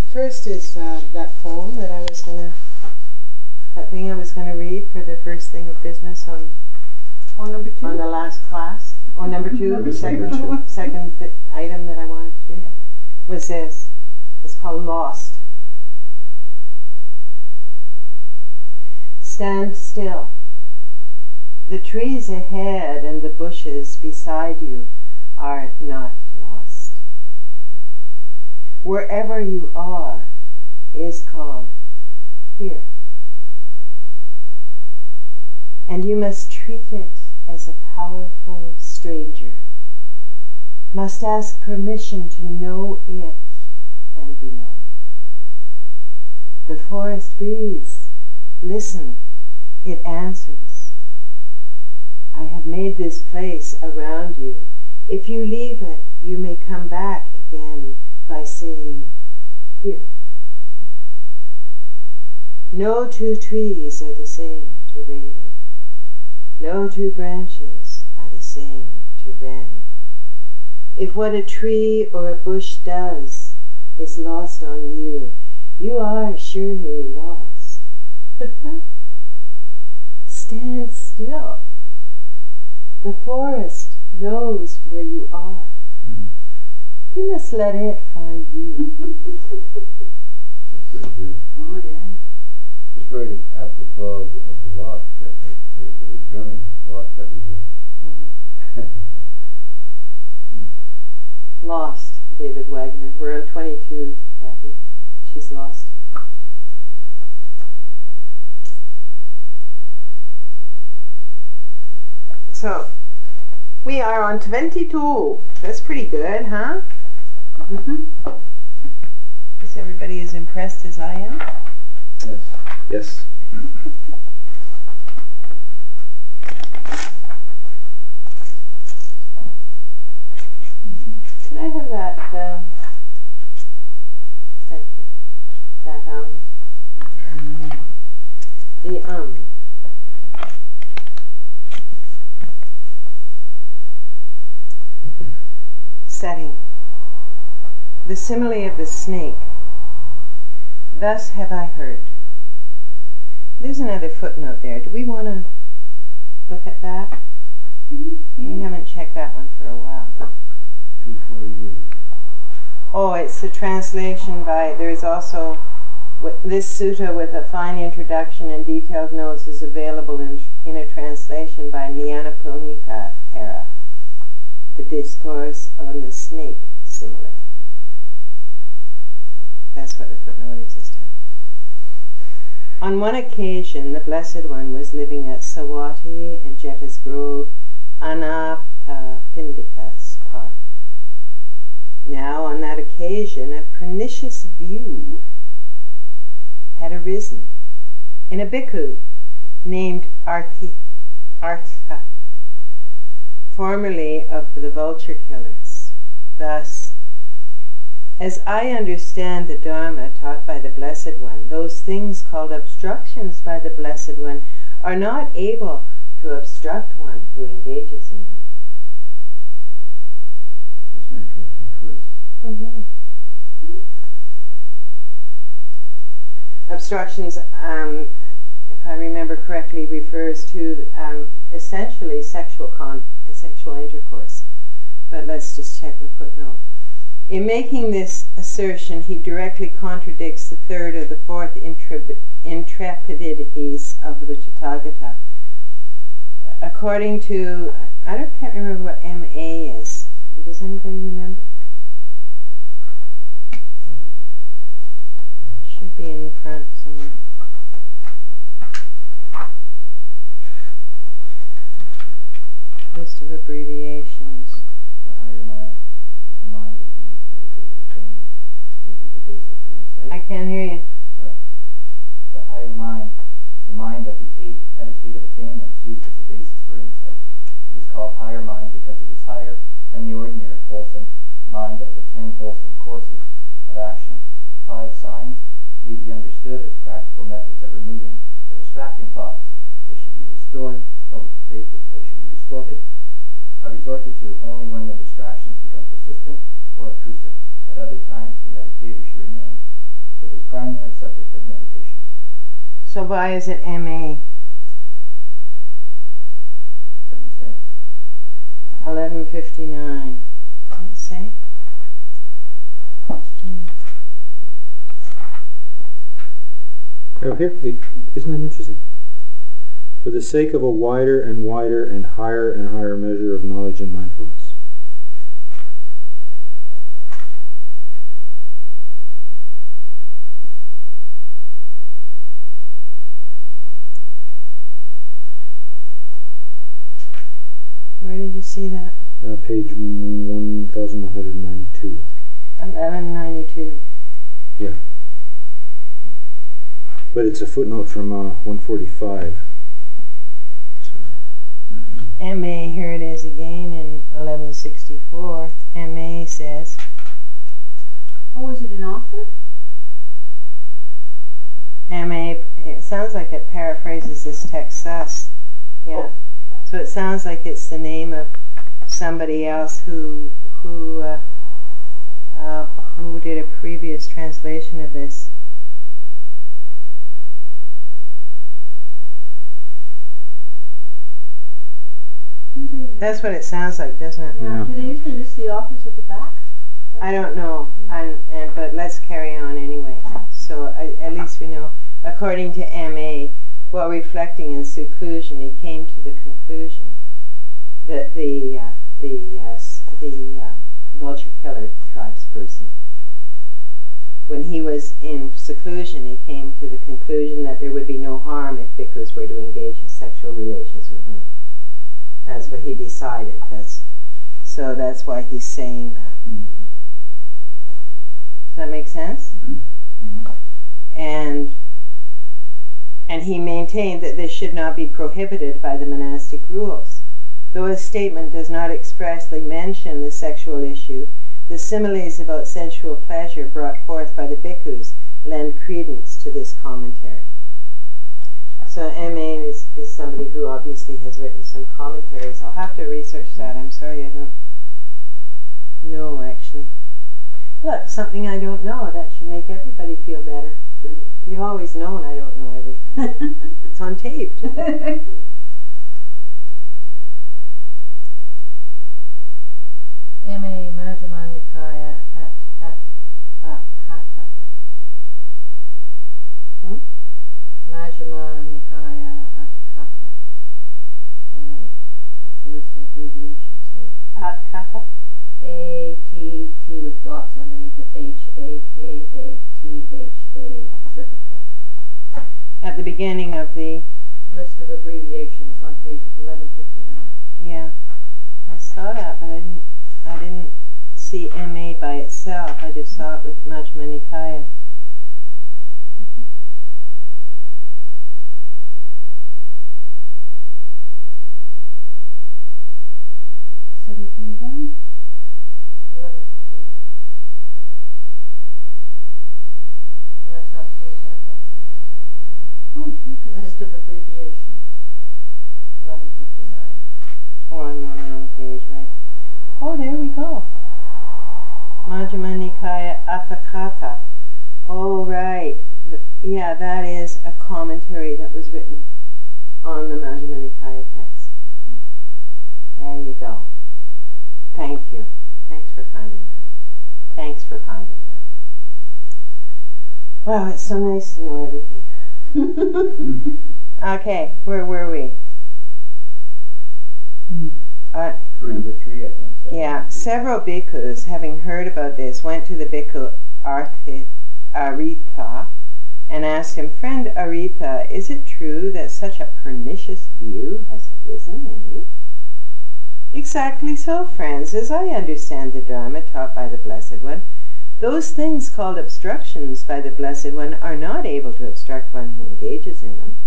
First is that poem that thing I was gonna read for the first thing of business on number 2? on the last class. Or number 2, the second item that I wanted to do was this. It's called Lost. Stand still. The trees ahead and the bushes beside you are not lost. Wherever you are is called here. And you must treat it as a powerful stranger, must ask permission to know it and be known. The forest breeze, listen, it answers. I have made this place around you. If you leave it, you may come back again by saying, here. No two trees are the same to Raven. No two branches are the same to Wren. If what a tree or a bush does is lost on you, you are surely lost. Stand still. The forest knows where you are. You must let it find you. That's pretty good. Oh, yeah. It's very apropos of the walk, the drumming walk that we did. Lost, David Wagner. We're on 22, Kathy. She's lost. So, we are on 22. That's pretty good, huh? Is everybody as impressed as I am? Yes. Yes. Can I have that, thank you, that, the, setting, the simile of the snake, thus have I heard. There's another footnote there. Do we want to look at that? We haven't checked that one for a while. 248. Oh, it's a translation by, there's also, this sutta with a fine introduction and detailed notes is available in a translation by Nyanaponika, the discourse on the snake simile. That's what the footnote is this time. On one occasion, the Blessed One was living at Sawati in Jeta's Grove, Anathapindika's park. Now, on that occasion, a pernicious view had arisen in a bhikkhu named Artha, formerly of the vulture killers. Thus, as I understand the Dharma taught by the Blessed One, those things called obstructions by the Blessed One are not able to obstruct one who engages in them. That's an interesting twist. Obstructions, if I remember correctly, refers to essentially sexual intercourse. But let's just check the footnote. In making this assertion, he directly contradicts the third or the fourth intrepidities of the Tathagata. According to, can't remember what MA is. Does anybody remember? Should be in the front somewhere. List of abbreviations. The higher mind is the mind of the meditative attainment. This is the basis for insight. I can't hear you. Sorry. The higher mind is the mind of the 8 meditative attainments used as the basis for insight. It is called higher mind because it is higher than the ordinary wholesome mind of the 10 wholesome courses of action. The 5 signs may be understood as practical methods of removing the distracting thoughts. They should be restored. They should be resorted to only when the distractions become persistent or obtrusive. At other times, the meditator should remain primary subject of meditation. So why is it MA? Doesn't say. 1159. Let's say. Oh, here, isn't that interesting? For the sake of a wider and wider and higher measure of knowledge and mindfulness. Where did you see that? Page 1192. 1192. Yeah. But it's a footnote from 145. MA, here it is again in 1164. MA says, Oh, is it an author? MA, it sounds like it paraphrases this text thus. Yeah. So it sounds like it's the name of somebody else who did a previous translation of this. That's what it sounds like, doesn't it? Yeah. Yeah. Do they usually list the authors at the back? I don't know, but let's carry on anyway. So at least we know. According to MA, while reflecting in seclusion, he came to the conclusion that the vulture killer tribesperson, when he was in seclusion, he came to the conclusion that there would be no harm if bhikkhus were to engage in sexual relations with women. That's what he decided. So that's why he's saying that. Does that make sense? And he maintained that this should not be prohibited by the monastic rules. Though his statement does not expressly mention the sexual issue, the similes about sensual pleasure brought forth by the bhikkhus lend credence to this commentary. So M.A. is somebody who obviously has written some commentaries. I'll have to research that. I'm sorry, I don't know, actually. Look, something I don't know. That should make everybody feel better. You've always known I don't know everything. It's on tape. M.A. Majjhima Nikaya at Kata. Majjhima Nikaya at Kata. M.A. That's the list of abbreviations there. At Kata? A-T-T with dots underneath it. H-A-K-A-T-H-A circle point. At the beginning of the... List of abbreviations on page 1159. Yeah, I saw that, but I didn't see M.A. by itself. I just saw it with Majjhima Nikaya. Down. 1159. No, that's not the page I got. Oh, dear, 'cause List of abbreviations. 1159. Oh, I'm on the wrong page, right? Oh, there we go. Majjhima Nikaya Atthakatha. Oh, right. Yeah, that is a commentary that was written on the Majjhima Nikaya text. There you go. Thank you. Thanks for finding that. Thanks for finding that. Wow, it's so nice to know everything. Okay, where were we? Number 3, I think. So. Yeah, several bhikkhus, having heard about this, went to the bhikkhu Aritha and asked him, "Friend Aritha, is it true that such a pernicious view has arisen in you?" "Exactly so, friends. As I understand the Dharma taught by the Blessed One, those things called obstructions by the Blessed One are not able to obstruct one who engages in them."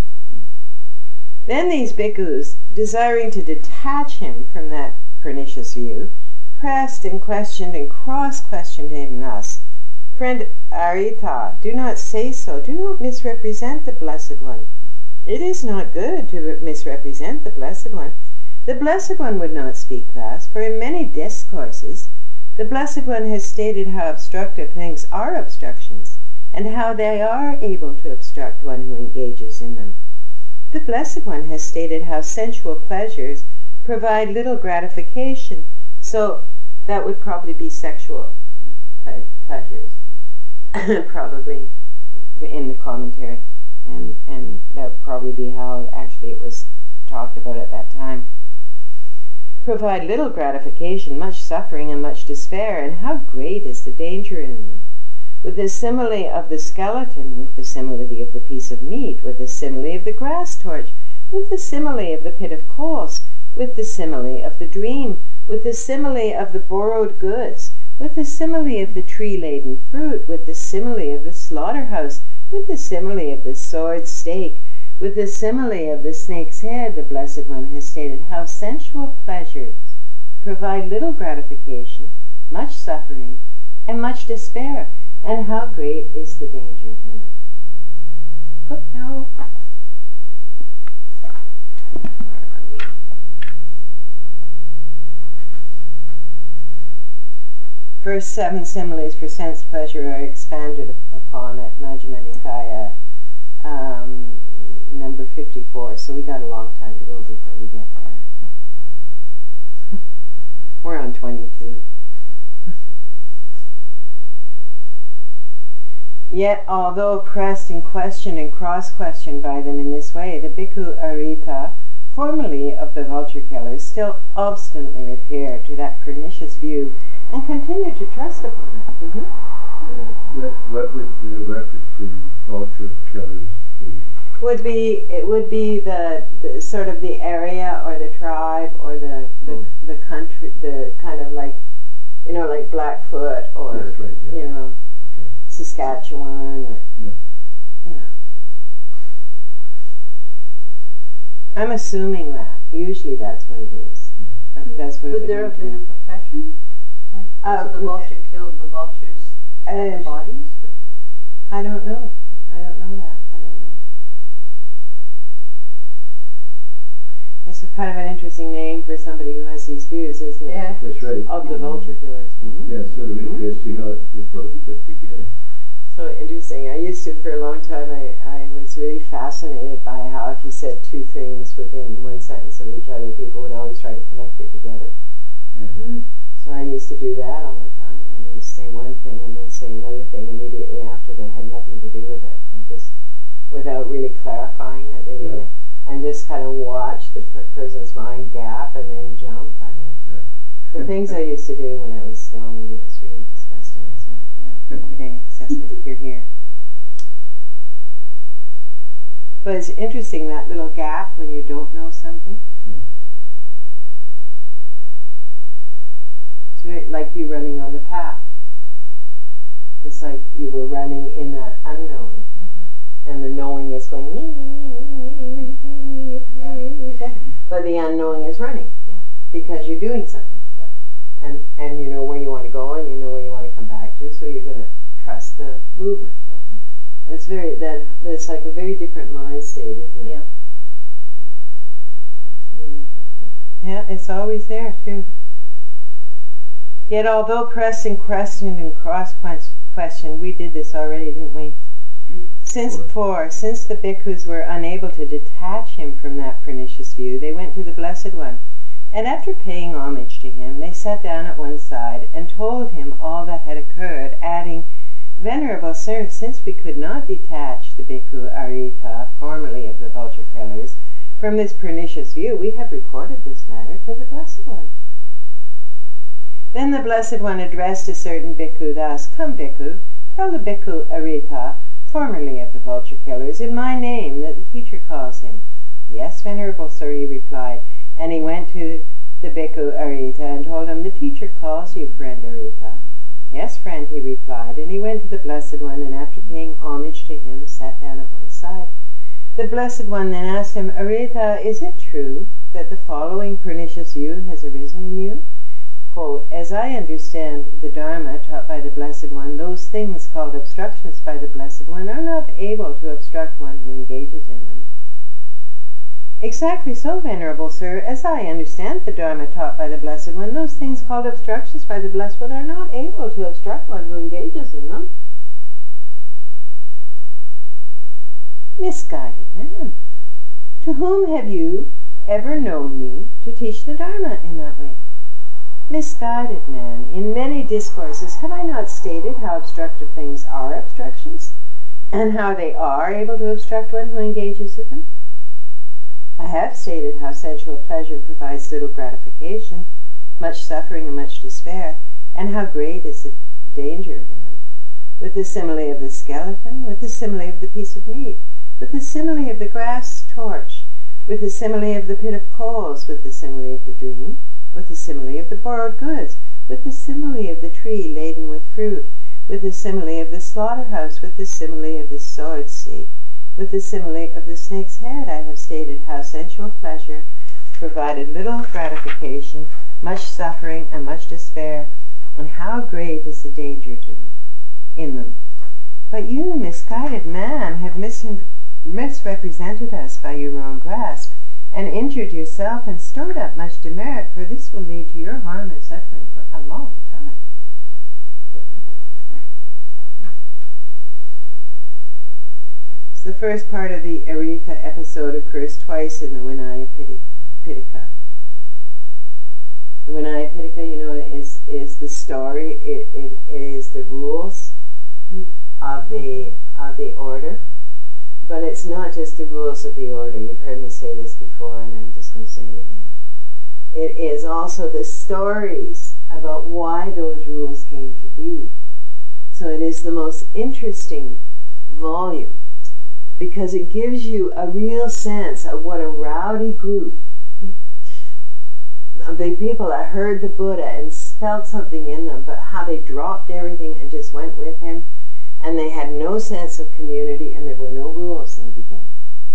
Then these bhikkhus, desiring to detach him from that pernicious view, pressed and questioned and cross-questioned him thus: "Friend Aritha, do not say so. Do not misrepresent the Blessed One. It is not good to misrepresent the Blessed One. The Blessed One would not speak thus, for in many discourses the Blessed One has stated how obstructive things are obstructions, and how they are able to obstruct one who engages in them. The Blessed One has stated how sensual pleasures provide little gratification, so that would probably be sexual pleasures, probably in the commentary, and that would probably be how actually it was talked about at that time. Provide little gratification, much suffering, and much despair, and how great is the danger in them. With the simile of the skeleton, with the simile of the piece of meat, with the simile of the grass torch, with the simile of the pit of coals, with the simile of the dream, with the simile of the borrowed goods, with the simile of the tree-laden fruit, with the simile of the slaughterhouse, with the simile of the sword stake, with the simile of the snake's head, the Blessed One has stated how sensual pleasures provide little gratification, much suffering, and much despair, and how great is the danger in them. Footnote. Where are we? First 7 similes for sense pleasure are expanded upon at Majjhima Nikaya, number 54, so we got a long time to go before we get there. We're on 22. Yet, although pressed and questioned and cross-questioned by them in this way, the Bhikkhu Arita, formerly of the vulture killers, still obstinately adhere to that pernicious view and continue to trust upon it. What would the reference to vulture killers be? It would be the sort of the area or the tribe or the country, the kind of like, like Blackfoot or, That's right, yeah. Okay. Saskatchewan or, Yeah. I'm assuming that. Usually that's what it is. That's what it Would would there have be. been a profession? Like, so the vulture killed the vultures' bodies? I don't know. I don't know that. I don't know. It's kind of an interesting name for somebody who has these views, isn't it? Yeah. That's right. Of the vulture killers. Mm-hmm. Yeah, it's sort of interesting how they both fit together. So interesting. I used to, for a long time, I was really fascinated by how if you said two things within one sentence of each other, people would always try to connect it together. Yeah. So I used to do that all the time. I used to say one thing and then say another thing immediately after that had nothing to do with it, and just without really clarifying that they didn't, and just kind of watch the person's mind gap and then jump. I mean, the things I used to do when I was stoned, it was really disgusting, isn't it? Yeah. Okay, Cecily, you're here. But it's interesting, that little gap when you don't know something. Yeah. It's really like you running on the path. It's like you were running in that unknowing, and the knowing is going, but the unknowing is running, because you're doing something. And you know where you want to go, and you know where you want to come back to, so you're going to trust the movement. It's that's like a very different mind state, isn't it? Yeah. It's really interesting. Yeah, it's always there too. Yet although pressed and questioned and cross-questioned, we did this already, didn't we? Since the bhikkhus were unable to detach him from that pernicious view, they went to the Blessed One, and after paying homage to him, they sat down at one side and told him all that had occurred, adding, "Venerable Sir, since we could not detach the Bhikkhu Arita, formerly of the vulture killers, from this pernicious view, we have reported this matter to the Blessed One." Then the Blessed One addressed a certain bhikkhu thus, "Come, bhikkhu, tell the Bhikkhu Arita, formerly of the vulture killers, in my name that the teacher calls him." "Yes, Venerable Sir," he replied, and he went to the Bhikkhu Arita and told him, "The teacher calls you, friend Arita." "Yes, friend," he replied, and he went to the Blessed One, and after paying homage to him, sat down at one side. The Blessed One then asked him, "Arita, is it true that the following pernicious view has arisen in you?" Quote, "As I understand the Dharma taught by the Blessed One, those things called obstructions by the Blessed One are not able to obstruct one who engages in them." "Exactly so, Venerable Sir. As I understand the Dharma taught by the Blessed One, those things called obstructions by the Blessed One are not able to obstruct one who engages in them." Misguided man, to whom have you ever known me to teach the Dharma in that way? Misguided man, in many discourses have I not stated how obstructive things are obstructions, and how they are able to obstruct one who engages with them? I have stated how sensual pleasure provides little gratification, much suffering and much despair, and how great is the danger in them. With the simile of the skeleton, with the simile of the piece of meat, with the simile of the grass torch, with the simile of the pit of coals, with the simile of the dream, with the simile of the borrowed goods, with the simile of the tree laden with fruit, with the simile of the slaughterhouse, with the simile of the sword stake, with the simile of the snake's head, I have stated how sensual pleasure provided little gratification, much suffering, and much despair, and how great is the danger to them, in them. But you, misguided man, have misrepresented us by your own grasp, and injured yourself and stored up much demerit, for this will lead to your harm and suffering for a long time. So the first part of the Aritha episode occurs twice in the Vinaya Pitaka. The Vinaya Pitaka, you know, is the story. It is the rules of the order. But it's not just the rules of the order. You've heard me say this before, and I'm just going to say it again. It is also the stories about why those rules came to be. So it is the most interesting volume, because it gives you a real sense of what a rowdy group of the people that heard the Buddha and felt something in them, but how they dropped everything and just went with him. And they had no sense of community, and there were no rules in the beginning.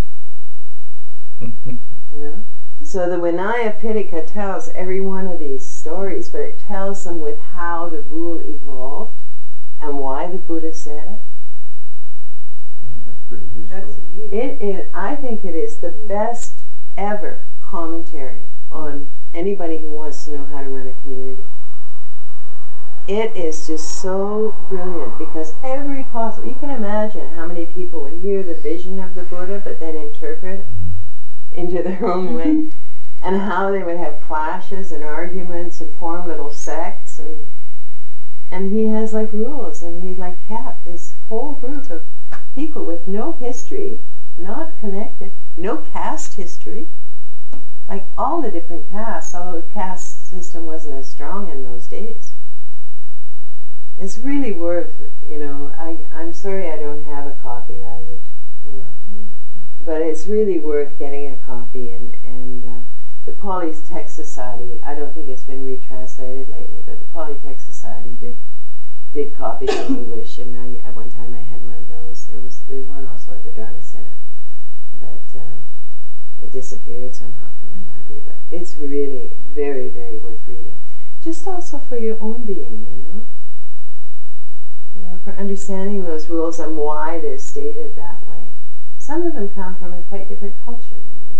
You know? So the Vinaya Pitaka tells every one of these stories, but it tells them with how the rule evolved and why the Buddha said it. That's pretty useful. That's neat. It is, I think it is the best ever commentary on anybody who wants to know how to run a community. It is just so brilliant, because every possible, you can imagine how many people would hear the vision of the Buddha but then interpret it into their own way, and how they would have clashes and arguments and form little sects, and he has like rules, and he like kept this whole group of people with no history, not connected, no caste history, like all the different castes, although the caste system wasn't as strong in those days. It's really worth, you know, I'm sorry I don't have a copy, I would, you know, but it's really worth getting a copy, and the Polytech Society, I don't think it's been retranslated lately, but the Polytech Society did copies in English, and at one time I had one of those. There's one also at the Dharma Center, but it disappeared somehow from my library, but it's really very, very worth reading, just also for your own being, you know. For understanding those rules and why they're stated that way. Some of them come from a quite different culture than mine.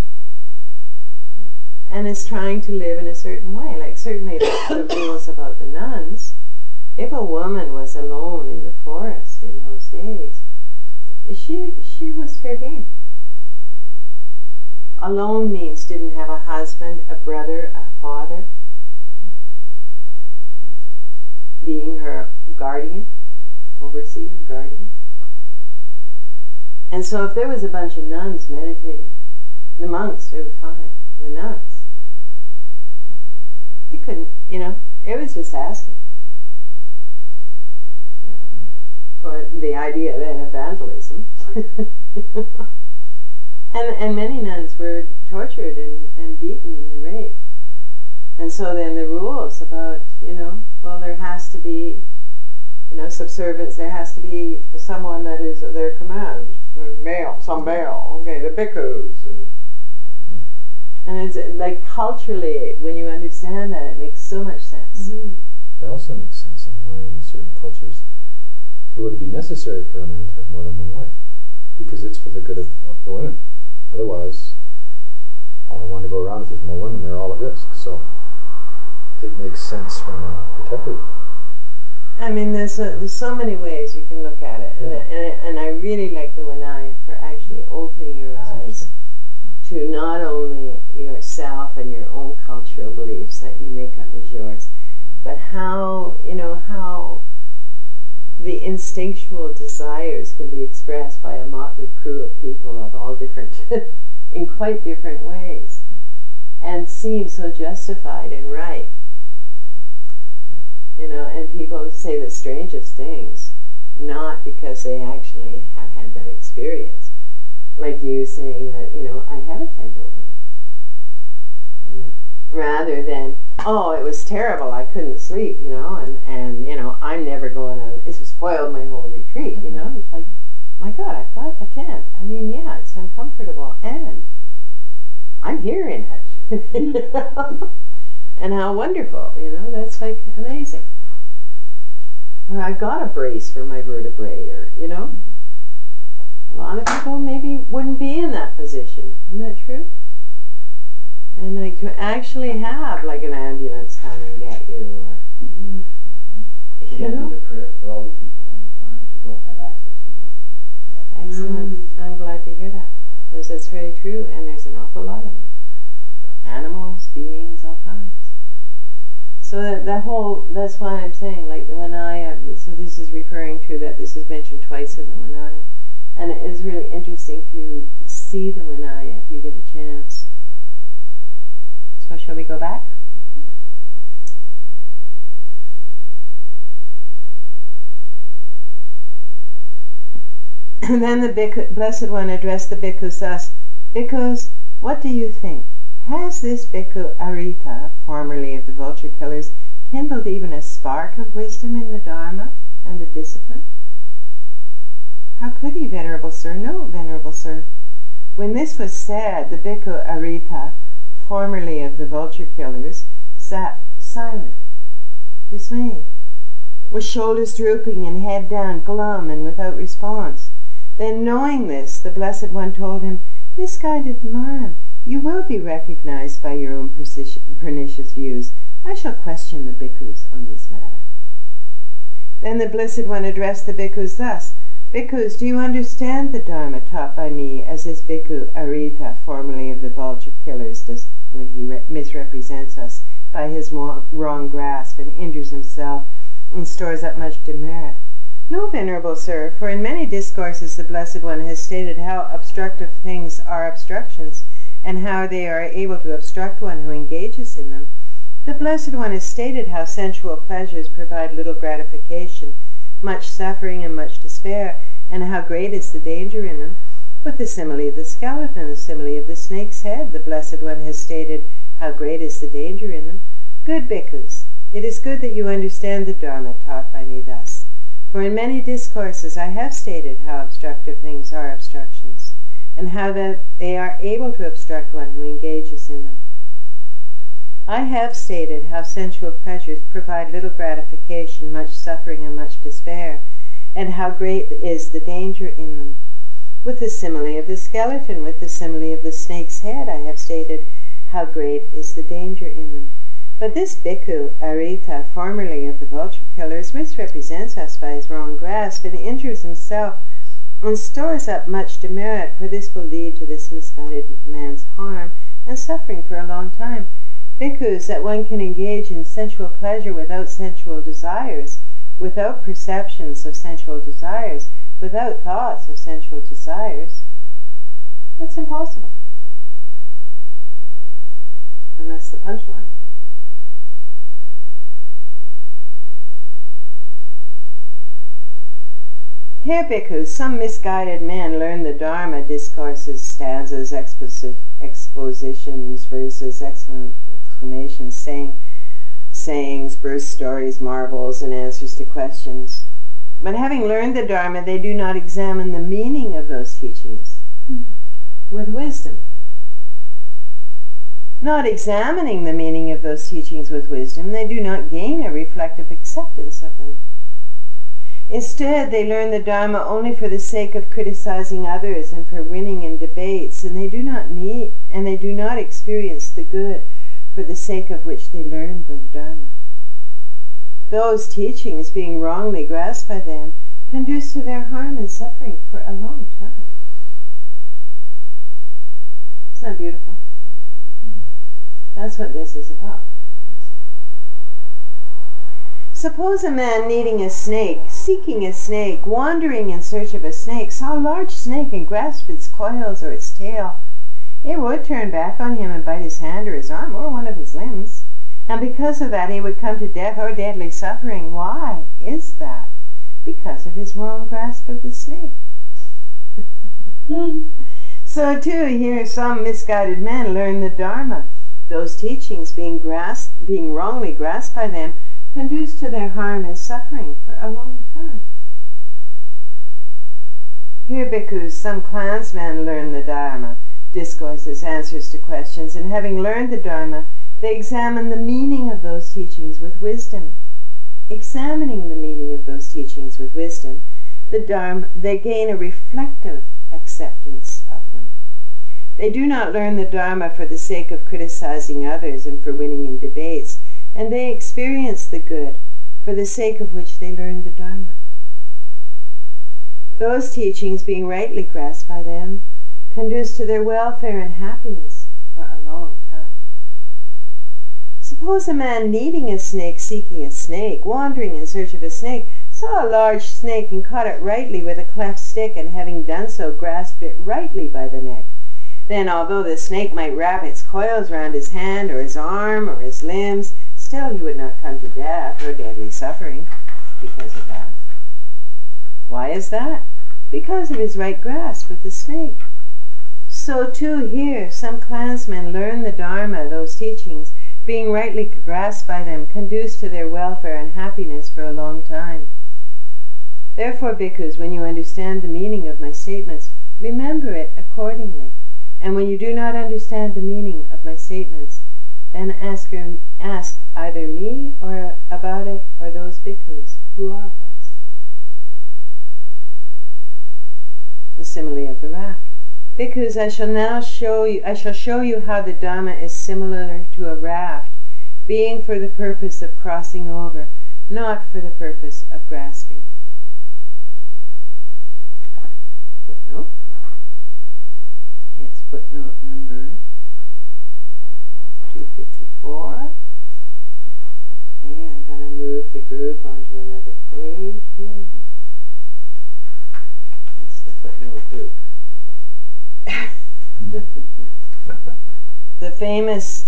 And it's trying to live in a certain way. Like certainly the rules about the nuns, if a woman was alone in the forest in those days, she was fair game. Alone means didn't have a husband, a brother, a father, being her guardian. Overseer, guardian. And so if there was a bunch of nuns meditating, the monks, they were fine. The nuns, they couldn't, you know, it was just asking. You know, for the idea then of vandalism. and many nuns were tortured and beaten and raped. And so then the rules about, you know, well, there has to be, you know, subservience, there has to be someone that is at their command. Male, some male, okay, the bhikkhus. And it's like culturally, when you understand that, it makes so much sense. That also makes sense in why in certain cultures it would be necessary for a man to have more than one wife, because it's for the good of the women. Otherwise, only one to go around. If there's more women, they're all at risk. So it makes sense from a protective. I mean, there's so many ways you can look at it, and I really like the Vinaya for actually to not only yourself and your own cultural beliefs that you make up as yours, but how, how the instinctual desires can be expressed by a motley crew of people of all different, in quite different ways, and seem so justified and right. And people say the strangest things, not because they actually have had that experience. Like you saying that, I have a tent over me. Rather than, oh, it was terrible, I couldn't sleep, and I'm never going to, it's spoiled my whole retreat, It's like, my God, I've got a tent. I mean, yeah, it's uncomfortable, and I'm here in it. And how wonderful, that's like amazing. Or I got a brace for my vertebrae, or, a lot of people maybe wouldn't be in that position. Isn't that true? And like to actually have like an ambulance come and get you, or Again, do the prayer for all the people on the planet who don't have access to morphine. Excellent. I'm glad to hear that, because that's very true, and there's an awful lot of them. Animals, beings, all kinds. So that's why I'm saying, like the Vinaya, so this is referring to that this is mentioned twice in the Vinaya, and it is really interesting to see the Vinaya if you get a chance. So shall we go back? And then the Blessed One addressed the bhikkhus thus: Bhikkhus, what do you think? Has this bhikkhu Arita, formerly of the vulture killers, kindled even a spark of wisdom in the Dharma and the discipline? How could he, Venerable Sir? No, Venerable Sir. When this was said, the bhikkhu Arita, formerly of the vulture killers, sat silent, dismayed, with shoulders drooping and head down, glum and without response. Then, knowing this, the Blessed One told him, Misguided man, you will be recognized by your own pernicious views. I shall question the bhikkhus on this matter. Then the Blessed One addressed the bhikkhus thus: Bhikkhus, do you understand the Dharma taught by me as this bhikkhu Arita, formerly of the vulture killers, does when he misrepresents us by his wrong grasp and injures himself and stores up much demerit? No, Venerable Sir, for in many discourses the Blessed One has stated how obstructive things are obstructions, and how they are able to obstruct one who engages in them. The Blessed One has stated how sensual pleasures provide little gratification, much suffering and much despair, and how great is the danger in them. With the simile of the skeleton, the simile of the snake's head, the Blessed One has stated how great is the danger in them. Good bhikkhus, it is good that you understand the Dharma taught by me thus. For in many discourses I have stated how obstructive things are obstructions, and how that they are able to obstruct one who engages in them. I have stated how sensual pleasures provide little gratification, much suffering, and much despair, and how great is the danger in them. With the simile of the skeleton, with the simile of the snake's head, I have stated how great is the danger in them. But this bhikkhu Arita, formerly of the vulture killers, misrepresents us by his wrong grasp, and injures himself and stores up much demerit, for this will lead to this misguided man's harm and suffering for a long time. Bhikkhus, that one can engage in sensual pleasure without sensual desires, without perceptions of sensual desires, without thoughts of sensual desires, that's impossible. And that's the punchline. Here, bhikkhus, some misguided men learn the Dharma discourses, stanzas, expositions, verses, exclamations, sayings, burst stories, marvels, and answers to questions. But having learned the Dharma, they do not examine the meaning of those teachings with wisdom. Not examining the meaning of those teachings with wisdom, they do not gain a reflective acceptance of them. Instead, they learn the Dharma only for the sake of criticizing others and for winning in debates, and they do not experience the good for the sake of which they learned the Dharma. Those teachings, being wrongly grasped by them, conduce to their harm and suffering for a long time. that beautiful? That's what this is about. Suppose a man needing a snake, seeking a snake, wandering in search of a snake, saw a large snake and grasped its coils or its tail. It would turn back on him and bite his hand or his arm or one of his limbs. And because of that he would come to death or deadly suffering. Why is that? Because of his wrong grasp of the snake. So too, here some misguided men learn the Dharma. Those teachings being wrongly grasped by them conduce to their harm and suffering for a long time. Here, bhikkhus, some clansmen learn the Dharma, discourses, answers to questions, and having learned the Dharma, they examine the meaning of those teachings with wisdom. Examining the meaning of those teachings with wisdom, the Dharma, they gain a reflective acceptance of them. They do not learn the Dharma for the sake of criticizing others and for winning in debates, and they experience the good for the sake of which they learn the Dharma. Those teachings, being rightly grasped by them, conduce to their welfare and happiness for a long time. Suppose a man needing a snake, seeking a snake, wandering in search of a snake, saw a large snake and caught it rightly with a cleft stick, and having done so, grasped it rightly by the neck. Then, although the snake might wrap its coils round his hand or his arm or his limbs, still he would not come to death or deadly suffering because of that. Why is that? Because of his right grasp of the snake. So too here, some clansmen learn the Dharma, those teachings, being rightly grasped by them, conduce to their welfare and happiness for a long time. Therefore, bhikkhus, when you understand the meaning of my statements, remember it accordingly. And when you do not understand the meaning of my statements, then ask either me or about it or those bhikkhus who are wise. The simile of the raft. Bhikkhus, I shall show you how the Dhamma is similar to a raft, being for the purpose of crossing over, not for the purpose of grasping. Footnote. It's footnote number 254. Okay, I gotta move the group onto another page here. That's the footnote group. The famous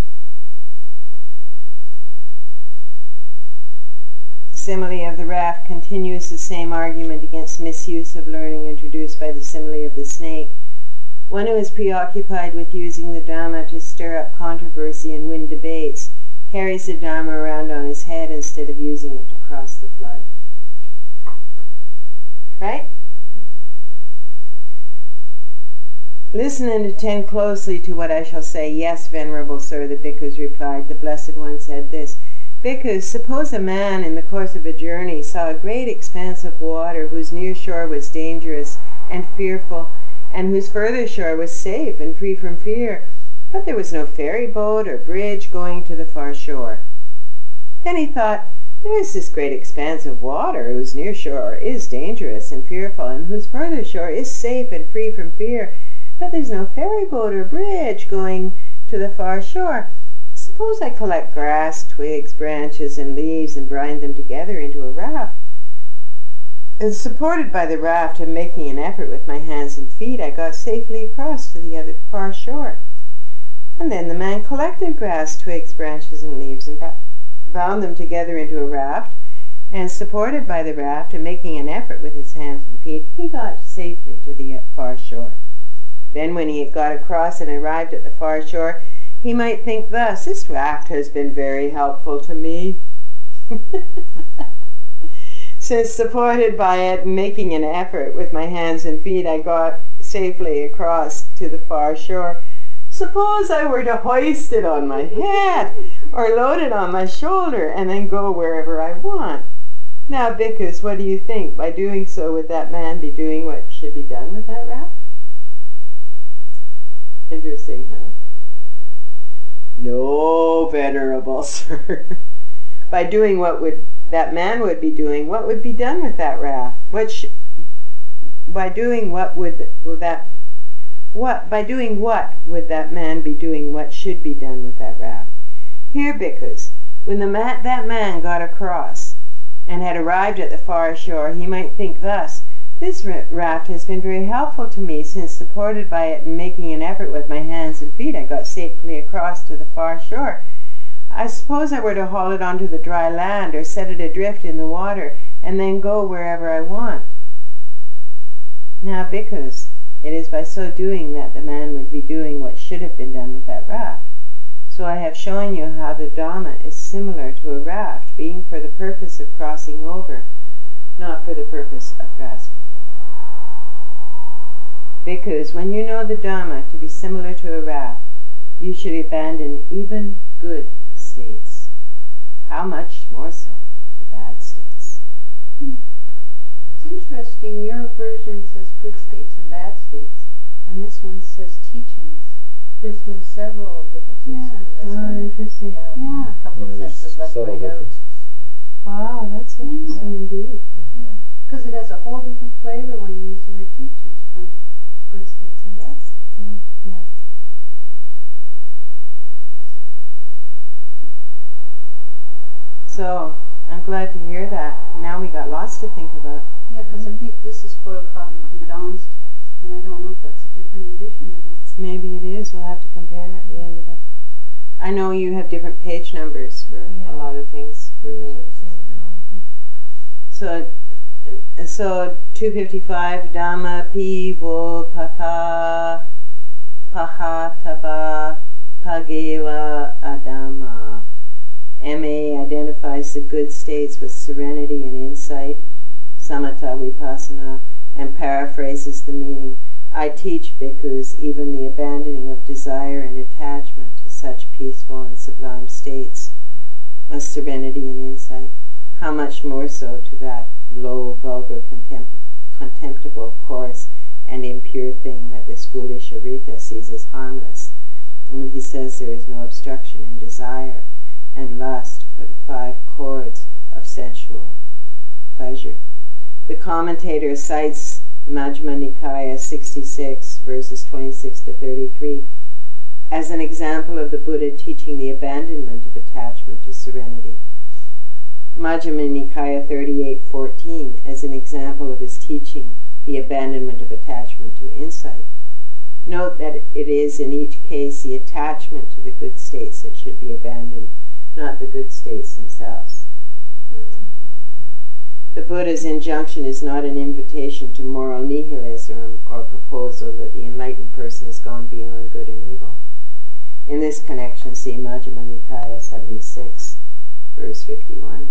simile of the raft continues the same argument against misuse of learning introduced by the simile of the snake. One who is preoccupied with using the Dhamma to stir up controversy and win debates carries the Dharma around on his head instead of using it to cross the flood. Right? Listen and attend closely to what I shall say. Yes, Venerable Sir, the bhikkhus replied. The Blessed One said this. Bhikkhus, suppose a man in the course of a journey saw a great expanse of water whose near shore was dangerous and fearful, and whose further shore was safe and free from fear, but there was no ferry boat or bridge going to the far shore. Then he thought, there is this great expanse of water whose near shore is dangerous and fearful, and whose further shore is safe and free from fear, but there's no ferry boat or bridge going to the far shore. Suppose I collect grass, twigs, branches, and leaves and bind them together into a raft. And supported by the raft and making an effort with my hands and feet, I got safely across to the other far shore. And then the man collected grass, twigs, branches, and leaves and bound them together into a raft, and supported by the raft and making an effort with his hands and feet, he got safely to the far shore. Then when he had got across and arrived at the far shore, he might think thus, this raft has been very helpful to me. Since supported by it, making an effort with my hands and feet, I got safely across to the far shore. Suppose I were to hoist it on my head, or load it on my shoulder, and then go wherever I want. Now, bhikkhus, what do you think? By doing so, would that man be doing what should be done with that raft? Interesting, huh? No, Venerable Sir. By doing what that man would be doing, what would be done with that raft? By doing what would What, by doing what would that man be doing what should be done with that raft? Here, bhikkhus, when that man got across and had arrived at the far shore, he might think thus, this raft has been very helpful to me, since supported by it and making an effort with my hands and feet, I got safely across to the far shore. I suppose I were to haul it onto the dry land or set it adrift in the water and then go wherever I want. Now, bhikkhus, it is by so doing that the man would be doing what should have been done with that raft. So I have shown you how the Dhamma is similar to a raft, being for the purpose of crossing over, not for the purpose of grasping. Bhikkhus, when you know the Dhamma to be similar to a raft, you should abandon even good states. How much more so the bad states? It's interesting, your version says good states and bad states, and this one says teachings. There's been several differences Yeah. in this one. Interesting. Yeah. Yeah. A couple of there's sentences left subtle right out. differences. Wow, that's interesting indeed. Because it has a whole different flavor when you use the word teachings from good states and bad states. Yeah. So, I'm glad to hear that. Now we got lots to think about. Yeah, because I think this is photocopying from Don's text, and I don't know if that's a different edition or not. Maybe it is. We'll have to compare at the end of it. I know you have different page numbers for a Yeah. lot of things for me. They're the same as mine. So 255 Dhamma Pivo Pata Pahataba Pageva Adama. MA identifies the good states with serenity and insight, samatha vipassana, and paraphrases the meaning. I teach bhikkhus even the abandoning of desire and attachment to such peaceful and sublime states as serenity and insight. How much more so to that low, vulgar, contemptible, coarse, and impure thing that this foolish Arita sees as harmless, when he says there is no obstruction in desire and lust for the 5 chords of sensual pleasure. The commentator cites Majjhima Nikaya 66, verses 26 to 33, as an example of the Buddha teaching the abandonment of attachment to serenity. Majjhima Nikaya 38:14 as an example of his teaching the abandonment of attachment to insight. Note that it is in each case the attachment to the good states that should be abandoned, not the good states themselves. The Buddha's injunction is not an invitation to moral nihilism or proposal that the enlightened person has gone beyond good and evil. In this connection, see Majjhima Nikaya 76, verse 51,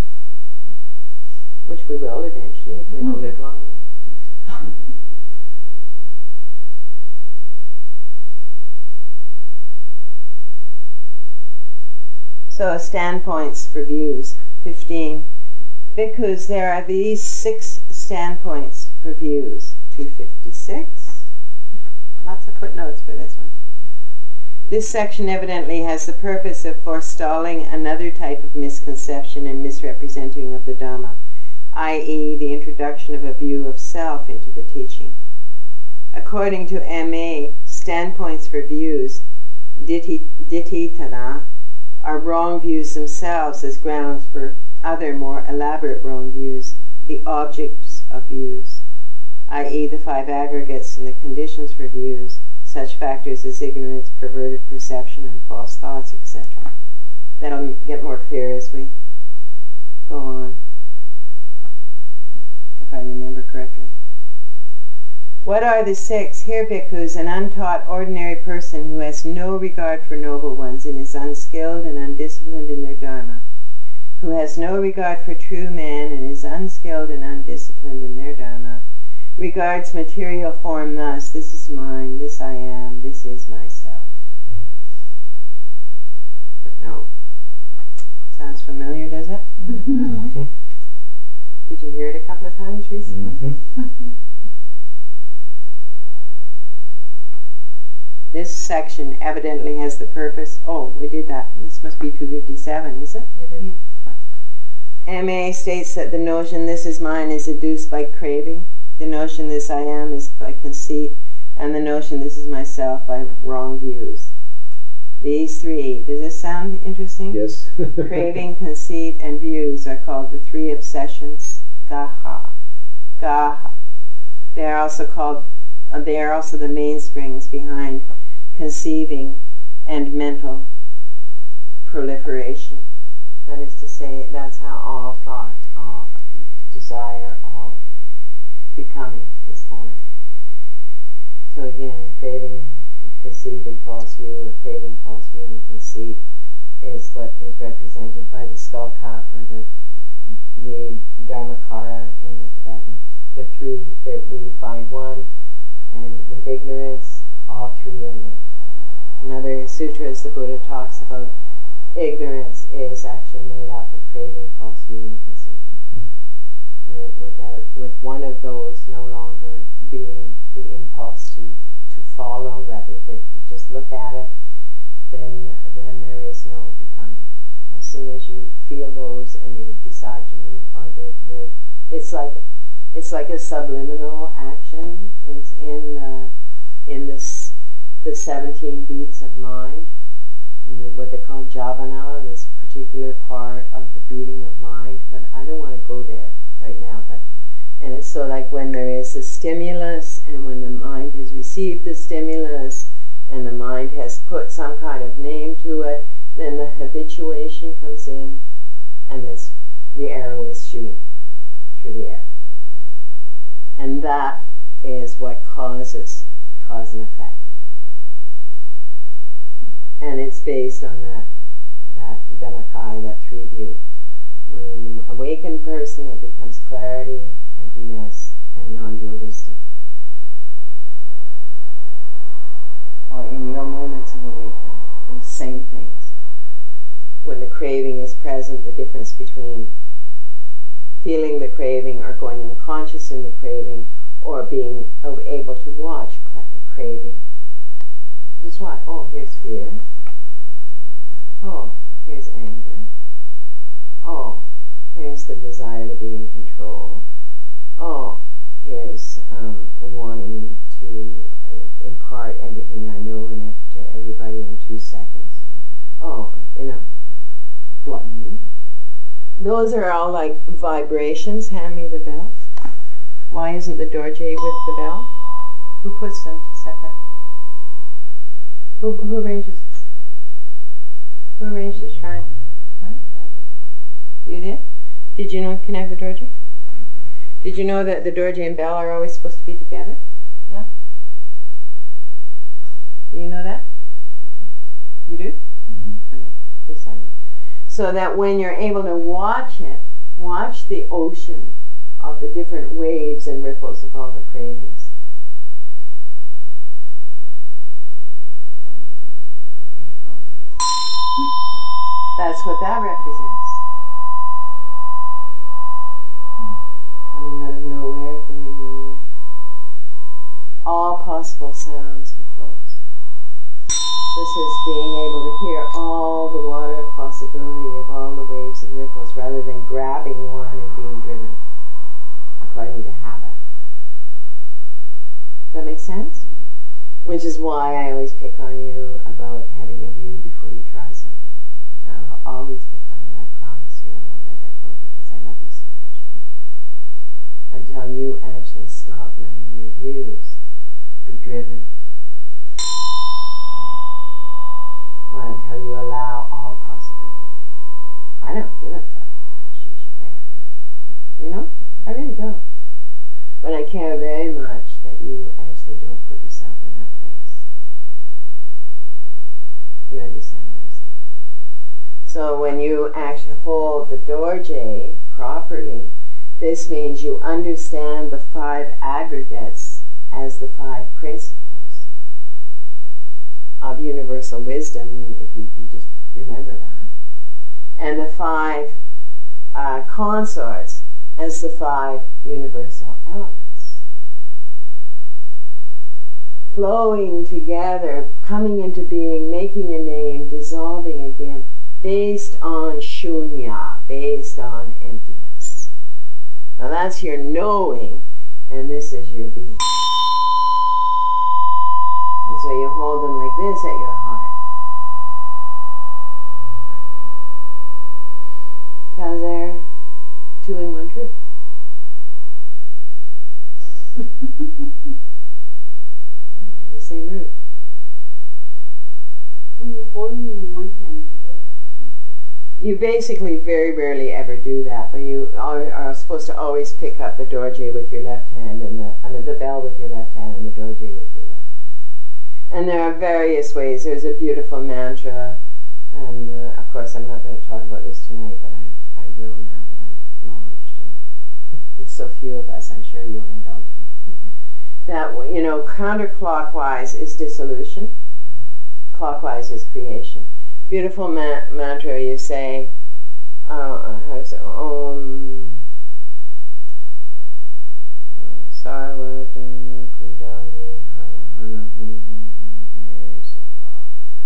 which we will eventually if we all live long enough. So, standpoints for views. 15. Bhikkhus, there are these 6 standpoints for views. 256. Lots of footnotes for this one. This section evidently has the purpose of forestalling another type of misconception and misrepresenting of the Dhamma, i.e. the introduction of a view of self into the teaching. According to M.A., standpoints for views, ditthitana, are wrong views themselves as grounds for other more elaborate wrong views, the objects of views, i.e. the 5 aggregates and the conditions for views, such factors as ignorance, perverted perception, and false thoughts, etc. That'll get more clear as we go on, if I remember correctly. What are the 6? Here, bhikkhus, an untaught ordinary person who has no regard for noble ones and is unskilled and undisciplined in their dharma, who has no regard for true men and is unskilled and undisciplined in their dharma, regards material form thus: this is mine, this I am, this is myself. But no. Sounds familiar, does it? Mm-hmm. Did you hear it a couple of times recently? This section evidently has the purpose. Oh, we did that. This must be 257, is it? It is. M.A. states that the notion "this is mine" is induced by craving. The notion "this I am" is by conceit, and the notion this is myself by wrong views. These three, does this sound interesting? Yes. Craving, conceit, and views are called the three obsessions, gaha. Gaha. They are also the mainsprings behind conceiving and mental proliferation. That is to say, that's how all thought, all desire, all becoming is born. So again, craving, conceit, and false view, or craving, false view, and conceit is what is represented by the skull cap or the Dharmakara in the Tibetan. The three, that we find one, and with ignorance, all three are linked. In other sutras, the Buddha talks about ignorance is actually made up of craving, false view, and conceit. And with one of those no longer being the impulse to follow, rather that you just look at it, then there is no becoming. As soon as you feel those and you decide to move, or it's like a subliminal action. It's in the 17 beats of mind, and what they call javana, this particular part of the beating of mind. But I don't want to go there right now. And it's so like when there is a stimulus, and when the mind has received the stimulus, and the mind has put some kind of name to it, then the habituation comes in, and the arrow is shooting through the air. And that is what causes cause and effect. And it's based on that Dhammakai, that three view. When an awakened person, it becomes clarity, emptiness, and non-dual wisdom. Or in your moments of awakening, the same things. When the craving is present, the difference between feeling the craving or going unconscious in the craving, or being able to watch craving. Just watch. Oh, here's fear. Oh, here's anger. Oh, here's the desire to be in control. Oh, here's wanting to impart everything I know to everybody in 2 seconds. Oh, gluttony. Those are all like vibrations. Hand me the bell. Why isn't the dorje with the bell? Who puts them separate? Who arranges this? Who arranged the shrine? What? You did? Did you connect the dorje? Did you know that the dorje and bell are always supposed to be together? Yeah. Do you know that? You do? Mm-hmm. Okay, it's on you. So that when you're able to watch it, watch the ocean of the different waves and ripples of all the cravings. That's what that represents. Coming out of nowhere, going nowhere. All possible sounds and flows. This is being able to hear all the water of possibility of all the waves and ripples, rather than grabbing one and being driven according to habit. Does that make sense? Which is why I always pick on you about having a view before you try something. I'll always pick on you. I promise you I won't let that go, because I love you so much. Until you actually stop letting your views be driven. Right? Well, until you allow all possibility. I don't give a fuck what kind of shoes you wear, really. I really don't. But I care very much that you actually don't put yourself in that place. You understand what I'm saying? So when you actually hold the dorje properly, this means you understand the 5 aggregates as the 5 principles of universal wisdom, if you can just remember that. And the 5 consorts as the 5 universal elements. Flowing together, coming into being, making a name, dissolving again, based on shunya, based on emptiness. Now that's your knowing, and this is your being. have the same root. When you're holding them in one hand together, how do you hold them? You basically very rarely ever do that, but you are supposed to always pick up the dorje with your left hand and the bell with your left hand and the dorje with your right. And there are various ways. There's a beautiful mantra, and of course I'm not going to talk about this tonight, but I will now that I'm launched. And there's so few of us, I'm sure you'll indulge me. That, counterclockwise is dissolution, clockwise is creation. Beautiful mantra you say, how to say, Om Sarva Dharma Kundali Hana Hana Hum Hum Hum He Soha.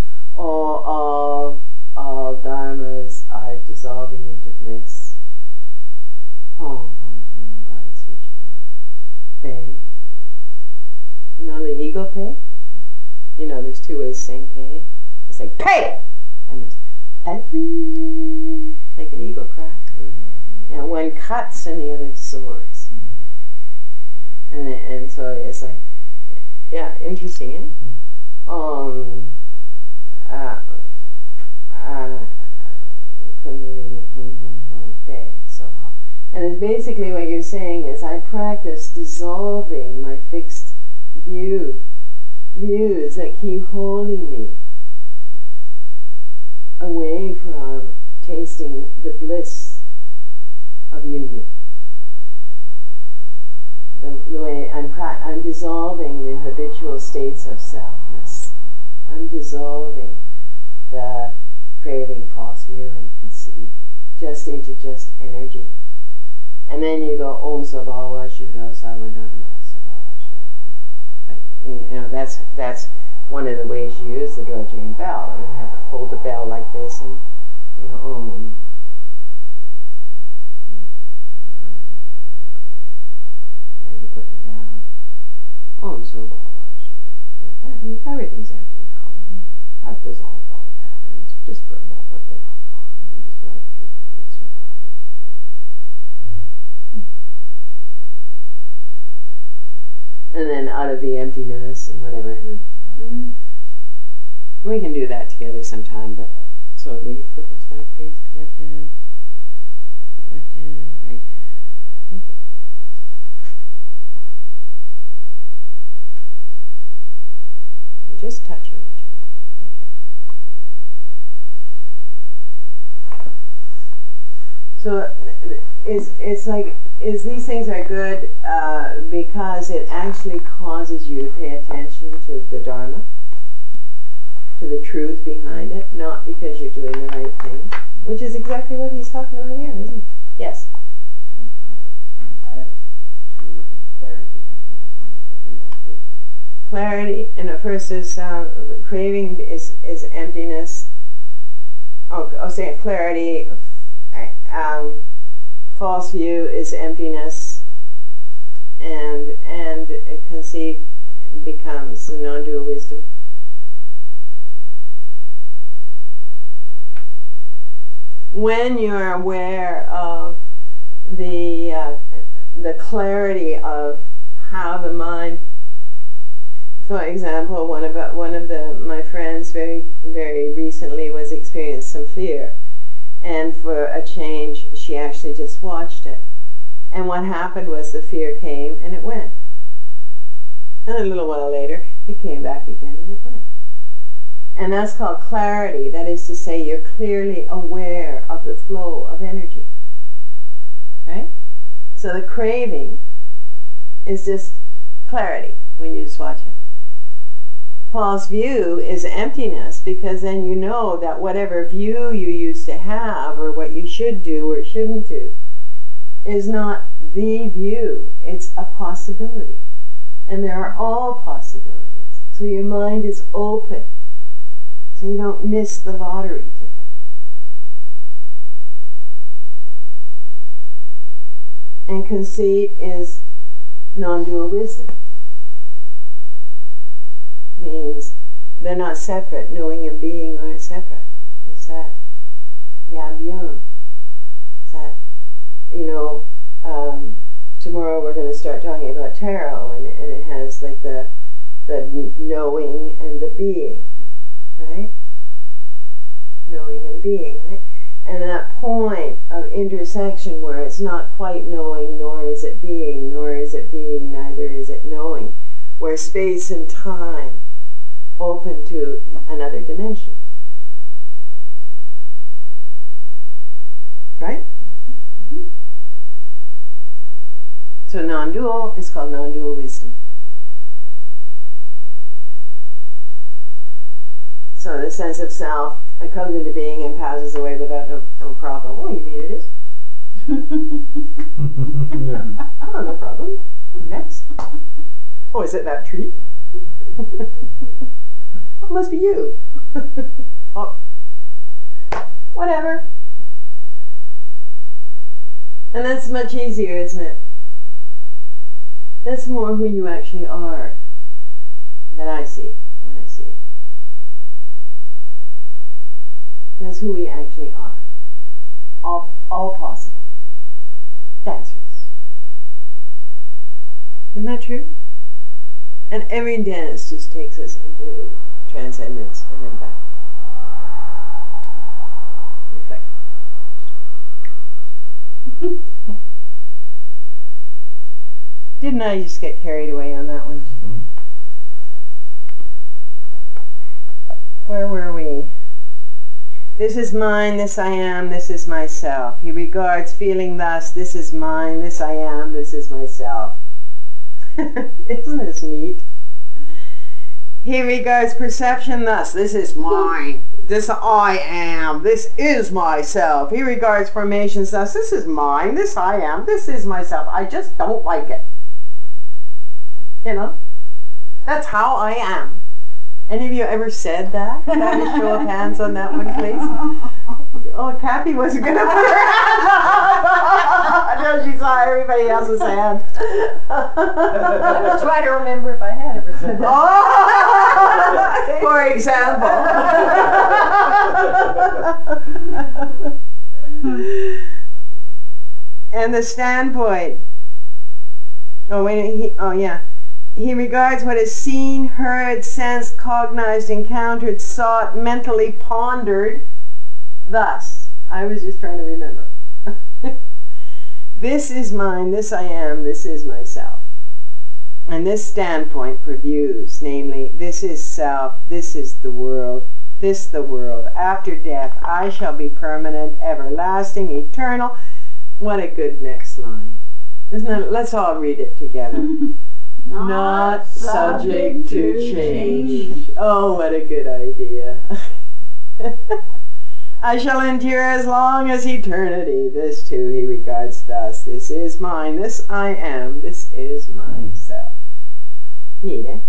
All dharmas are dissolving into bliss. Hum Hum Hum, body, speech, and mind. Pe. You know the ego pe? There's two ways to sing pe. It's like pe! And there's like an eagle cry. And one cuts and the other soars. And so it's like, yeah, interesting, eh? Kundalini hum hum hum pe soha. And it's basically what you're saying is I practice dissolving my fixed views that keep holding me away from tasting the bliss of union. The way I'm dissolving the habitual states of selfness. I'm dissolving the craving, false view, and conceit just into just energy. And then you go Om Sabhava Shuddha Sarvadharma Sabhava Shuddha. That's one of the ways you use the dorje and bell. You have to hold the bell like this and Om. And you put it down. Om Sabhava Shuddha. And everything's empty now. I've dissolved all the patterns just for a moment. They're all gone. And just run it through the words, no problem. And then out of the emptiness and whatever. We can do that together sometime, but so will you put those back, please? Left hand, right hand. Thank you. And just touching each other. Thank you. So these things are good because it actually causes you to pay attention to the Dharma, to the truth behind it, not because you're doing the right thing, which is exactly what he's talking about here, isn't it? Yes? I have two other things. Clarity, emptiness, and the third one, please. Clarity, and at first is craving is emptiness. I'll say clarity. False view is emptiness, and conceit becomes non-dual wisdom. When you're aware of the clarity of how the mind, for example, one of my friends very recently was experiencing some fear. And for a change, she actually just watched it. And what happened was the fear came and it went. And a little while later, it came back again and it went. And that's called clarity. That is to say, you're clearly aware of the flow of energy. Okay? So the craving is just clarity when you just watch it. False view is emptiness, because then you know that whatever view you used to have or what you should do or shouldn't do is not the view. It's a possibility. And there are all possibilities. So your mind is open. So you don't miss the lottery ticket. And conceit is non-dual wisdom. Means they're not separate. Knowing and being aren't separate. It's that yab yum. It's that, tomorrow we're going to start talking about tarot, and it has like the knowing and the being, right? Knowing and being, right? And that point of intersection where it's not quite knowing, nor is it being, neither is it knowing, where space and time open to another dimension. Right? Mhm. So non-dual is called non-dual wisdom. So the sense of self comes into being and passes away without no problem. Oh, you mean it is? Yeah. Oh, no problem. Next. Oh, is it that tree? Oh, must be you. Oh. Whatever. And that's much easier, isn't it? That's more who you actually are that I see when I see you. That's who we actually are. All possible. Dancers. Isn't that true? And every dance just takes us into transcendence and then back. Reflect. Didn't I just get carried away on that one? Mhm. Where were we? This is mine, this I am, this is myself. He regards feeling thus, this is mine, this I am, this is myself. Isn't this neat? He regards perception thus, this is mine, this I am, this is myself. He regards formations thus, this is mine, this I am, this is myself. I just don't like it. You know? That's how I am. Any of you ever said that? Can I have a show of hands on that one, please? Oh, Kathy wasn't going to put her hand up. No, she saw everybody else's hand. I was trying to remember if I had ever said that. Oh, for example. And the standpoint. Oh, wait, yeah. He regards what is seen, heard, sensed, cognized, encountered, sought, mentally pondered. Thus, I was just trying to remember. This is mine, this I am, this is myself. And this standpoint for views, namely, this is self, this is the world, this the world. After death, I shall be permanent, everlasting, eternal. What a good next line. Isn't it? Let's all read it together. Not subject to change. Oh, what a good idea. I shall endure as long as eternity. This too he regards thus. This is mine, this I am, this is myself. Neat, eh?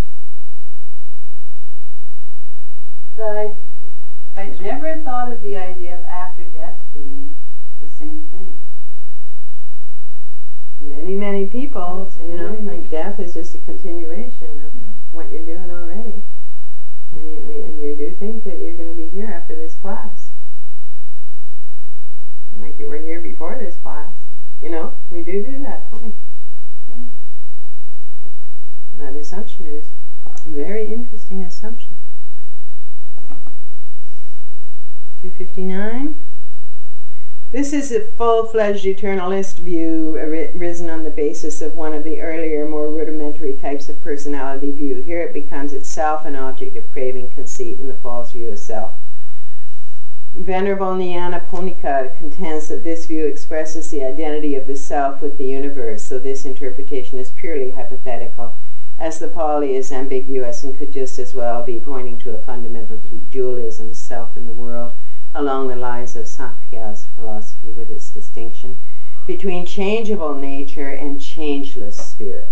So I'd never thought of the idea of after death being the same thing. Many people, you know, like death is just a continuation of what you're doing already. And you do think that you're going to be here after this class. Like you were here before this class. You know, we do that, don't we? Yeah. That assumption is a very interesting assumption. 259. This is a full-fledged eternalist view risen on the basis of one of the earlier, more rudimentary types of personality view. Here it becomes itself an object of craving, conceit, and the false view of self. Venerable Nyanaponika contends that this view expresses the identity of the self with the universe, so this interpretation is purely hypothetical, as the Pali is ambiguous and could just as well be pointing to a fundamental dualism, self in the world, along the lines of Sankhya's philosophy with its distinction between changeable nature and changeless spirit.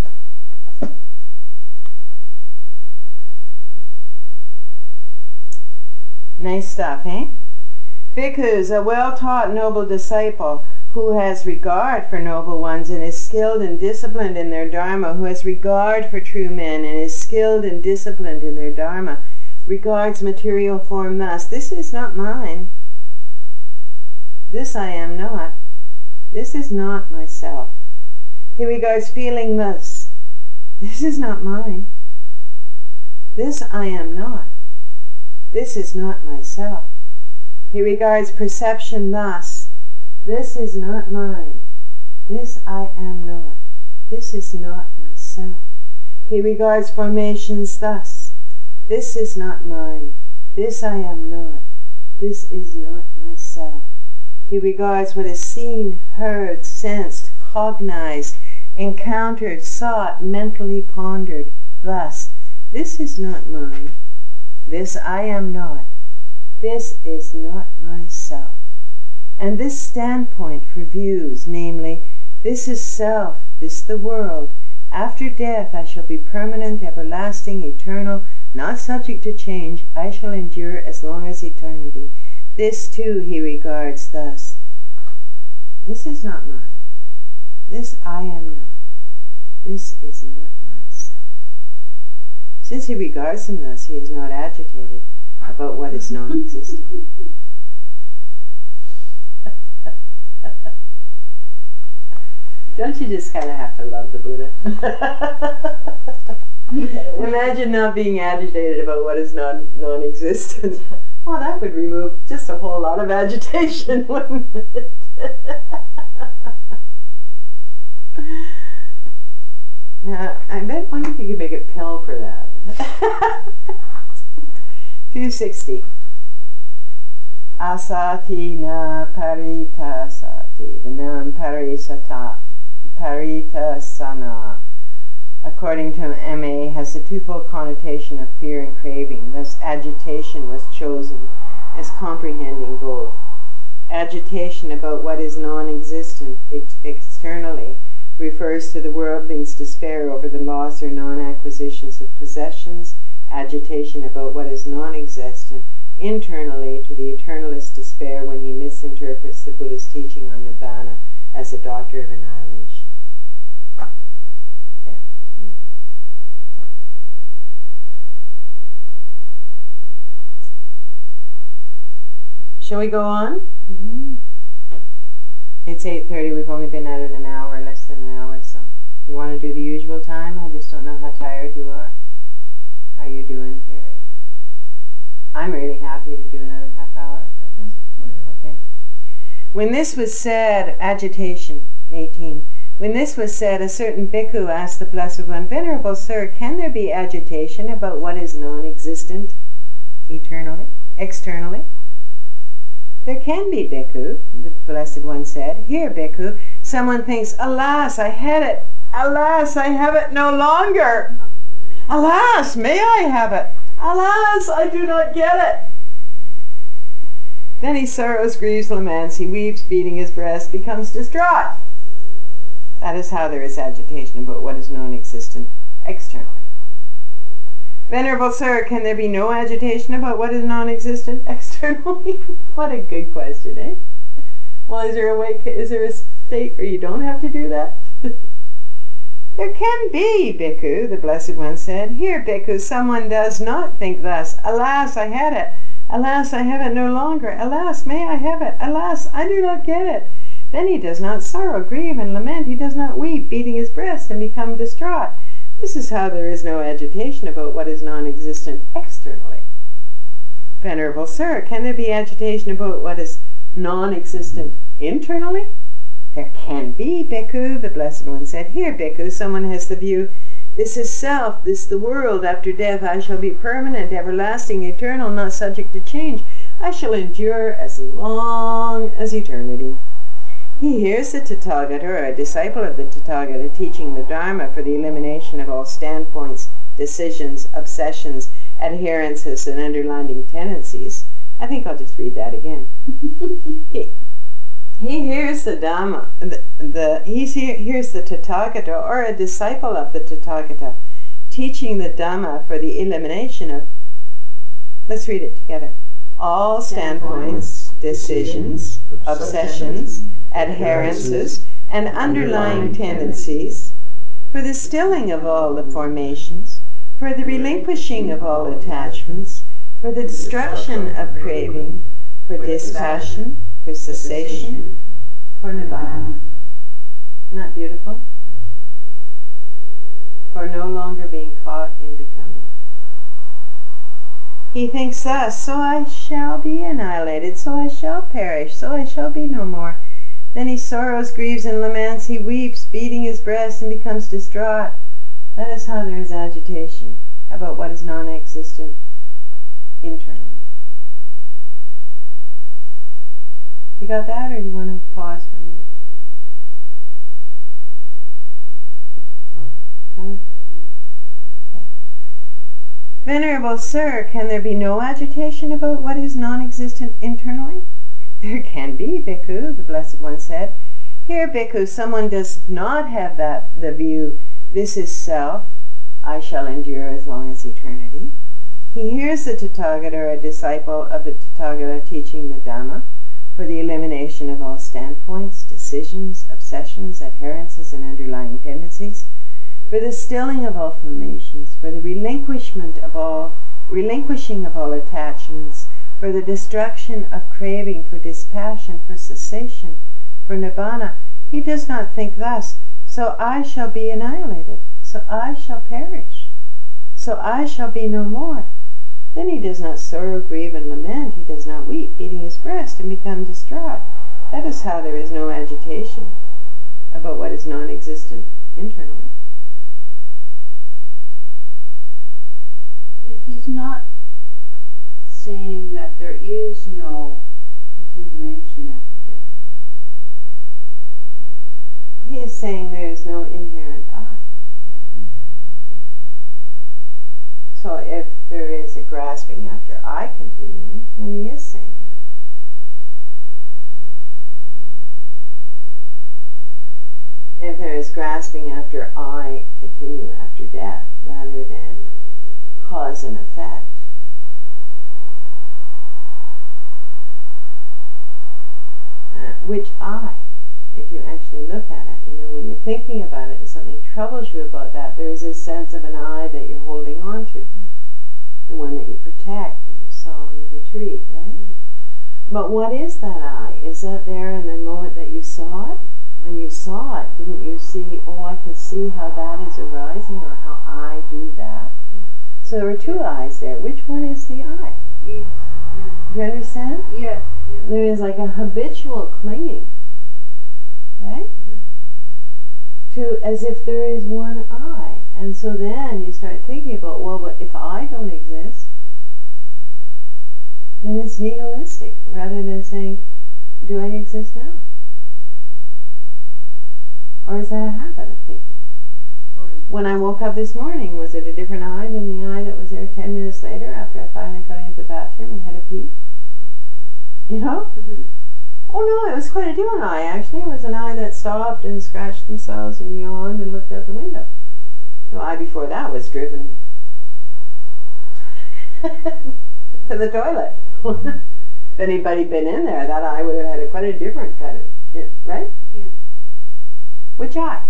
Nice stuff, eh? Bhikkhus, a well-taught noble disciple who has regard for noble ones and is skilled and disciplined in their dharma, who has regard for true men and is skilled and disciplined in their dharma, regards material form thus, this is not mine. This I am not. This is not myself. He regards feeling thus. This is not mine. This I am not. This is not myself. He regards perception thus. This is not mine. This I am not. This is not myself. He regards formations thus. This is not mine. This I am not. This is not myself. He regards what is seen, heard, sensed, cognized, encountered, sought, mentally pondered thus. This is not mine. This I am not. This is not myself. And this standpoint for views, namely, this is self, this the world. After death I shall be permanent, everlasting, eternal, not subject to change. I shall endure as long as eternity. This too he regards thus. This is not mine. This I am not. This is not myself. Since he regards them thus, he is not agitated about what is non-existent. Don't you just kind of have to love the Buddha? Imagine not being agitated about what is non-existent. Oh, that would remove just a whole lot of agitation, wouldn't it? Now, I wonder if you could make a pill for that. 260. Asati na paritasati, the noun paritasana, according to M.A., has a twofold connotation of fear and craving. Thus, agitation was chosen as comprehending both. Agitation about what is non-existent externally refers to the worldling's despair over the loss or non-acquisitions of possessions. Agitation about what is non-existent internally to the eternalist's despair when he misinterprets the Buddha's teaching on Nibbana as a doctrine of annihilation. There. Shall we go on? Mm-hmm. It's 8:30. We've only been at it an hour, less than an hour, so you want to do the usual time? I just don't know how tired you are. How you doing, Perry? I'm really happy to do another half hour. Okay. When this was said, agitation, 18. When this was said, a certain bhikkhu asked the Blessed One, Venerable Sir, can there be agitation about what is non-existent eternally, externally? There can be, bhikkhu, the Blessed One said. Here, bhikkhu, someone thinks, alas, I had it. Alas, I have it no longer. Alas, may I have it. Alas, I do not get it. Then he sorrows, grieves, laments. He weeps, beating his breast, becomes distraught. That is how there is agitation about what is non-existent externally. Venerable Sir, can there be no agitation about what is non-existent externally? What a good question, eh? Well, is there a state where you don't have to do that? There can be, bhikkhu, the Blessed One said. Here, bhikkhu, someone does not think thus. Alas, I had it. Alas, I have it no longer. Alas, may I have it. Alas, I do not get it. Then he does not sorrow, grieve, and lament. He does not weep, beating his breast, and become distraught. This is how there is no agitation about what is non-existent externally. Venerable Sir, can there be agitation about what is non-existent internally? There can be, bhikkhu, the Blessed One said. Here, bhikkhu, someone has the view, this is self, this the world. After death I shall be permanent, everlasting, eternal, not subject to change. I shall endure as long as eternity. He hears the Tathagata, or a disciple of the Tathagata, teaching the Dharma for the elimination of all standpoints, decisions, obsessions, adherences, and underlying tendencies. I think I'll just read that again. He hears the Dhamma, hears the Tathagata, or a disciple of the Tathagata, teaching the Dhamma for the elimination of, let's read it together, all standpoints, decisions, obsessions, adherences, and underlying tendencies, for the stilling of all the formations, for the relinquishing of all attachments, for the destruction of craving, for dispassion, for cessation, for nibbana. Isn't that beautiful? for no longer being caught in becoming. He thinks thus, so I shall be annihilated, so I shall perish, so I shall be no more. Then he sorrows, grieves, and laments. He weeps, beating his breast, and becomes distraught. That is how there is agitation about what is non-existent internally. You got that, or do you want to pause for a minute? Got it? Okay. Venerable Sir, can there be no agitation about what is non-existent internally? There can be, Bhikkhu, the Blessed One said. Here, Bhikkhu, someone does not have the view, this is self, I shall endure as long as eternity. He hears the Tathagata, or a disciple of the Tathagata, teaching the Dhamma for the elimination of all standpoints, decisions, obsessions, adherences, and underlying tendencies, for the stilling of all formations, for the relinquishing of all attachments, for the destruction of craving, for dispassion, for cessation, for nibbana. He does not think thus, so I shall be annihilated, so I shall perish, so I shall be no more. Then he does not sorrow, grieve, and lament. He does not weep, beating his breast, and become distraught. That is how there is no agitation about what is non-existent internally. He's not saying that there is no continuation after death. He is saying there is no inherent I. So if there is a grasping after I continuing, then he is saying that. If there is grasping after I continue after death, rather than cause and effect, which I, if you actually look at it, when you're thinking about it and something troubles you about that, there is a sense of an I that you're holding on to, the one that you protect, that you saw in the retreat, right? But what is that I? Is that there in the moment that you saw it? When you saw it, didn't you see, oh, I can see how that is arising, or how I do that? So there are two I's there. Which one is the I? Yes. Do you understand? Yes. There is like a habitual clinging, right? To as if there is one I. And so then you start thinking about, well, but if I don't exist, then it's nihilistic, rather than saying, do I exist now? Or is that a habit of thinking? When I woke up this morning, was it a different I than the I that was there 10 minutes later after I finally got into the bathroom and had a pee? You know? Mm-hmm. Oh no, it was quite a different I, actually. It was an I that stopped and scratched themselves and yawned and looked out the window. The I before that was driven to the toilet. If anybody been in there, that I would have had quite a different kind of, right? Yeah. Which I?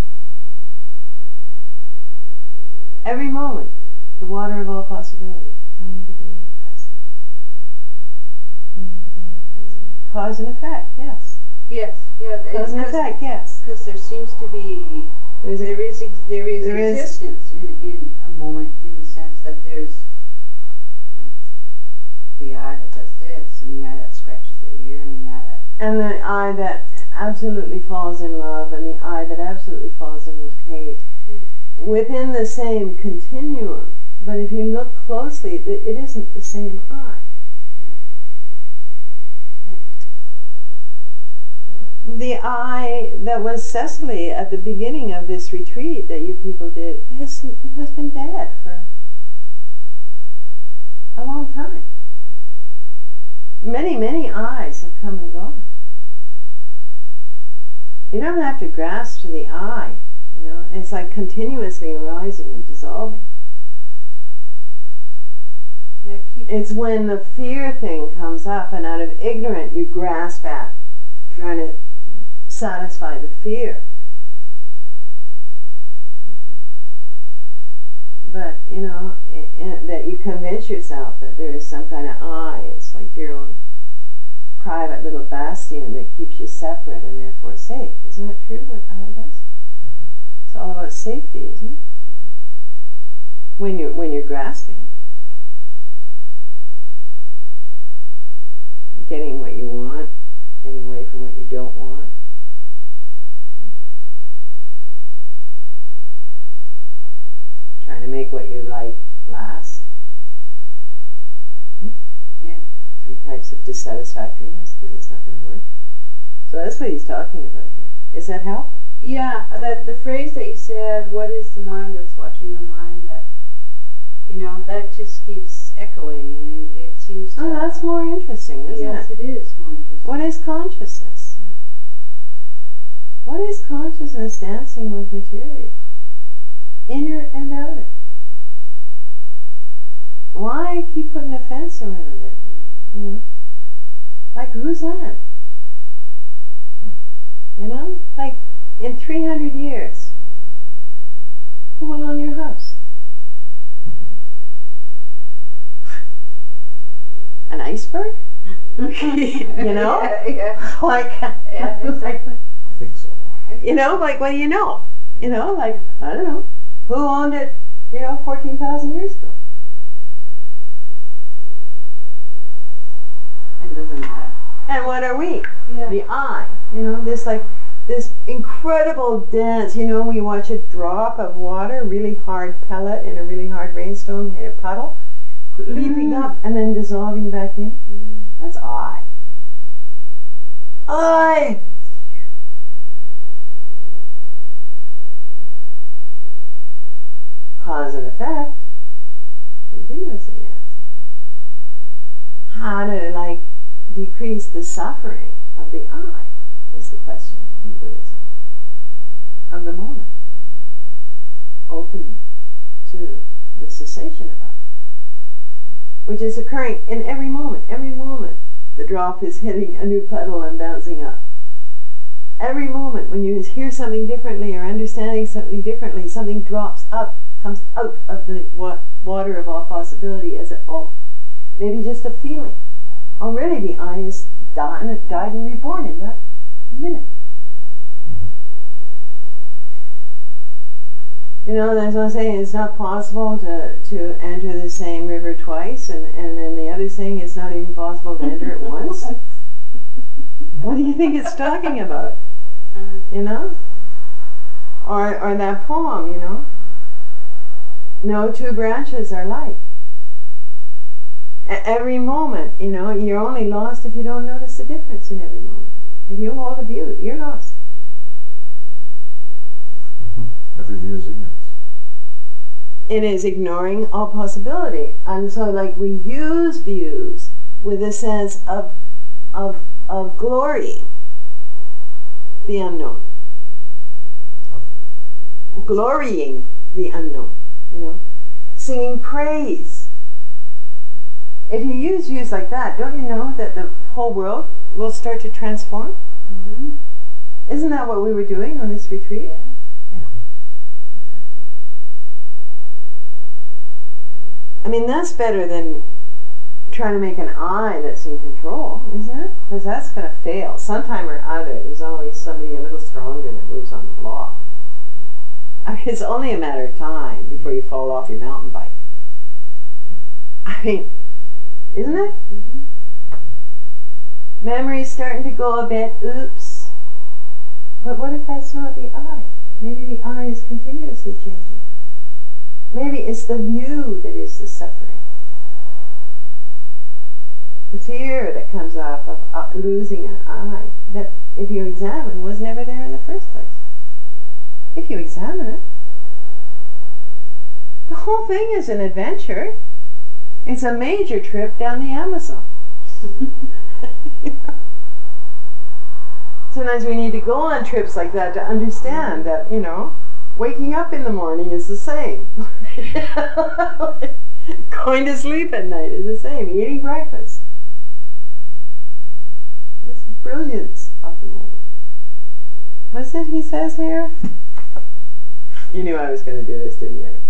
Every moment, the water of all possibility, coming into being, passing away. Coming into being, passing away. Cause and effect, yes. Yes. Yeah. Cause and effect, yes. Because there seems to be there is existence in a moment, in the sense that there's the eye that does this, and the eye that scratches their ear, and the eye that... And the eye that absolutely falls in love, and the eye that absolutely falls in hate. Within the same continuum, but if you look closely, it isn't the same I. The I that was Cecily at the beginning of this retreat that you people did has been dead for a long time. Many, many I's have come and gone. You don't have to grasp to the I. It's like continuously arising and dissolving. Yeah, it's when the fear thing comes up and out of ignorance you grasp at, trying to satisfy the fear. But, that you convince yourself that there is some kind of I. It's like your own private little bastion that keeps you separate and therefore safe. Isn't it true what I does? It's all about safety, isn't it? when you're grasping, getting what you want, getting away from what you don't want. Trying to make what you like last. Yeah. 3 types of dissatisfactoriness because it's not going to work. So that's what he's talking about here. Is that help? Yeah, that the phrase that you said, what is the mind that's watching the mind, that, that just keeps echoing, and it seems to... Oh, that's more interesting, isn't yes, it? it is more interesting. What is consciousness? What is consciousness dancing with material? Inner and outer. Why keep putting a fence around it? Like whose land? Like in 300 years, who will own your house? An iceberg? Yeah, yeah. Like, Yeah, exactly. I think so. like what do you know? Like, I don't know. Who owned it, 14,000 years ago? It doesn't matter. And what are we? Yeah. The I. This incredible dance, when you watch a drop of water, really hard pellet in a really hard rainstorm, hit a puddle, leaping up and then dissolving back in. That's I. I. Cause and effect. Continuously dancing. How to decrease the suffering of the I is the question in Buddhism. Of the moment. Open to the cessation of I. Which is occurring in every moment. Every moment the drop is hitting a new puddle and bouncing up. Every moment when you hear something differently or understanding something differently, something drops up, comes out of the water of all possibility as maybe just a feeling. Already the I is died and reborn in that minute. That's what I'm saying. It's not possible to enter the same river twice, and then the other saying it's not even possible to enter it once. What do you think it's talking about? Or that poem, no two branches are like. Every moment, you're only lost if you don't notice the difference in every moment. If you hold a view, you're lost. Every view is ignorance. It is ignoring all possibility. And so we use views with a sense of glorying the unknown. Glorying the unknown, singing praise. If you use views like that, don't you know that the whole world will start to transform? Mm-hmm. Isn't that what we were doing on this retreat? Yeah. I mean, that's better than trying to make an I that's in control, isn't it? Because that's going to fail. Sometime or other, there's always somebody a little stronger that moves on the block. I mean, it's only a matter of time before you fall off your mountain bike. I mean, isn't it? Mm-hmm. Memory's starting to go a bit, oops. But what if that's not the I? Maybe the I is continuously changing. Maybe it's the view that is the suffering. The fear that comes up of losing an I, that if you examine was never there in the first place. If you examine it, the whole thing is an adventure. It's a major trip down the Amazon. Sometimes we need to go on trips like that to understand that, waking up in the morning is the same. Going to sleep at night is the same. Eating breakfast. This brilliance of the moment. What's it he says here? You knew I was going to do this, didn't you?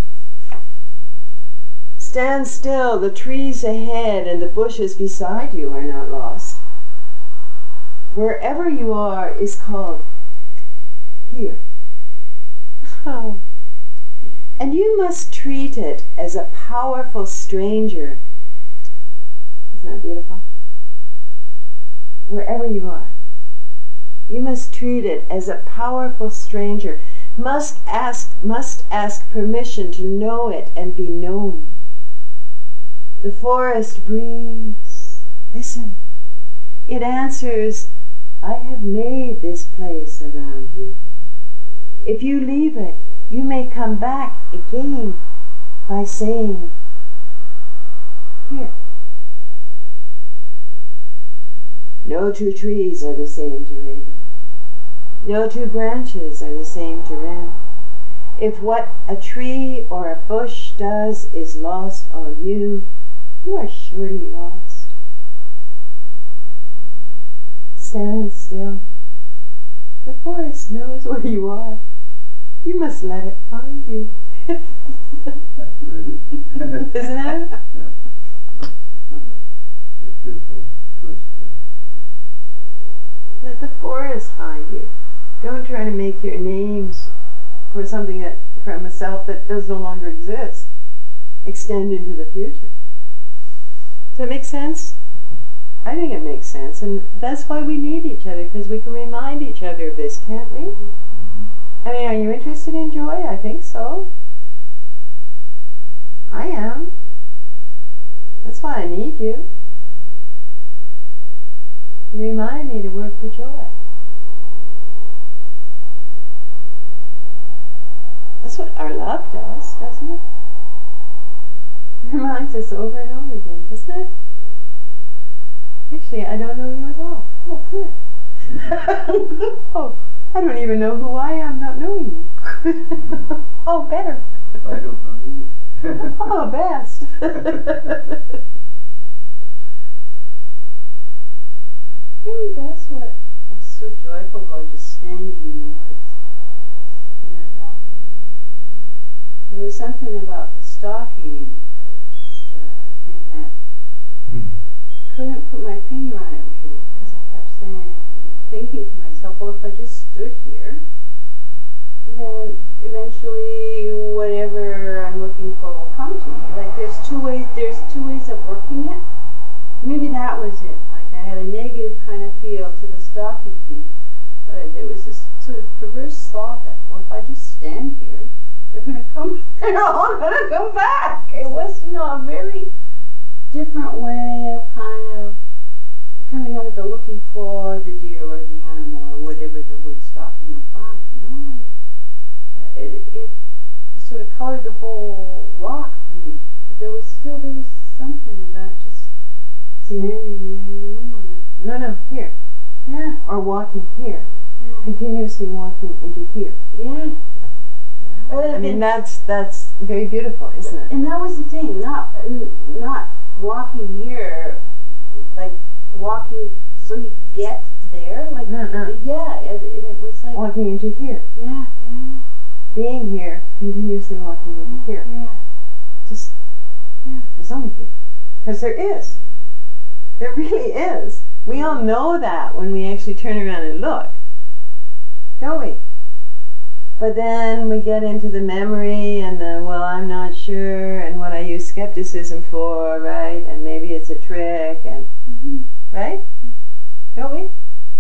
Stand still, the trees ahead and the bushes beside you are not lost. Wherever you are is called here. Oh. And you must treat it as a powerful stranger. Isn't that beautiful? Wherever you are, you must treat it as a powerful stranger. Must ask permission to know it and be known. The forest breathes. Listen. It answers, I have made this place around you. If you leave it, you may come back again by saying, here. No two trees are the same to Raven. No two branches are the same to Wren. If what a tree or a bush does is lost on you, you are surely lost. Stand still. The forest knows where you are. You must let it find you. That's brilliant. Isn't it? Yeah. A beautiful twist there. Let the forest find you. Don't try to make your names for something that, from a self that does no longer exist, extend into the future. Does that make sense? I think it makes sense, and that's why we need each other, because we can remind each other of this, can't we? I mean, are you interested in joy? I think so. I am. That's why I need you. You remind me to work for joy. That's what our love does, doesn't it? It reminds us over and over again, doesn't it? Actually, I don't know you at all. Oh, good. Oh, I don't even know who I am not knowing you. Oh, better. I don't know either. Oh, best. Really, that's what was so joyful about just standing in the woods. There was something about the stalking thing that couldn't put my finger on it really, because I kept thinking to myself, well, if I just stood here, then eventually whatever I'm looking for will come to me. Like there's two ways of working it. Maybe that was it. Like I had a negative kind of feel to the stalking thing, but there was this sort of perverse thought that, well, if I just stand here, they're gonna come. They're all gonna come back. It was, a very different way of kind of coming out of the looking for the deer or the animal or whatever the word stalking implied, and it sort of colored the whole walk for me. But there was something about just standing there in the middle of it. No, here. Yeah. Or walking here. Yeah. Continuously walking into here. Yeah. I mean, that's very beautiful, isn't it? And that was the thing, not walking here, like walking so you get there, like No. yeah, it was like Walking into here. yeah, Being here, continuously walking into here. yeah, Just, yeah. there's only here. Because there is. There really is. We all know that when we actually turn around and look. Don't we? But then we get into the memory and the, well, I'm not sure, and what I use skepticism for, right? And maybe it's a trick, and right? Don't we?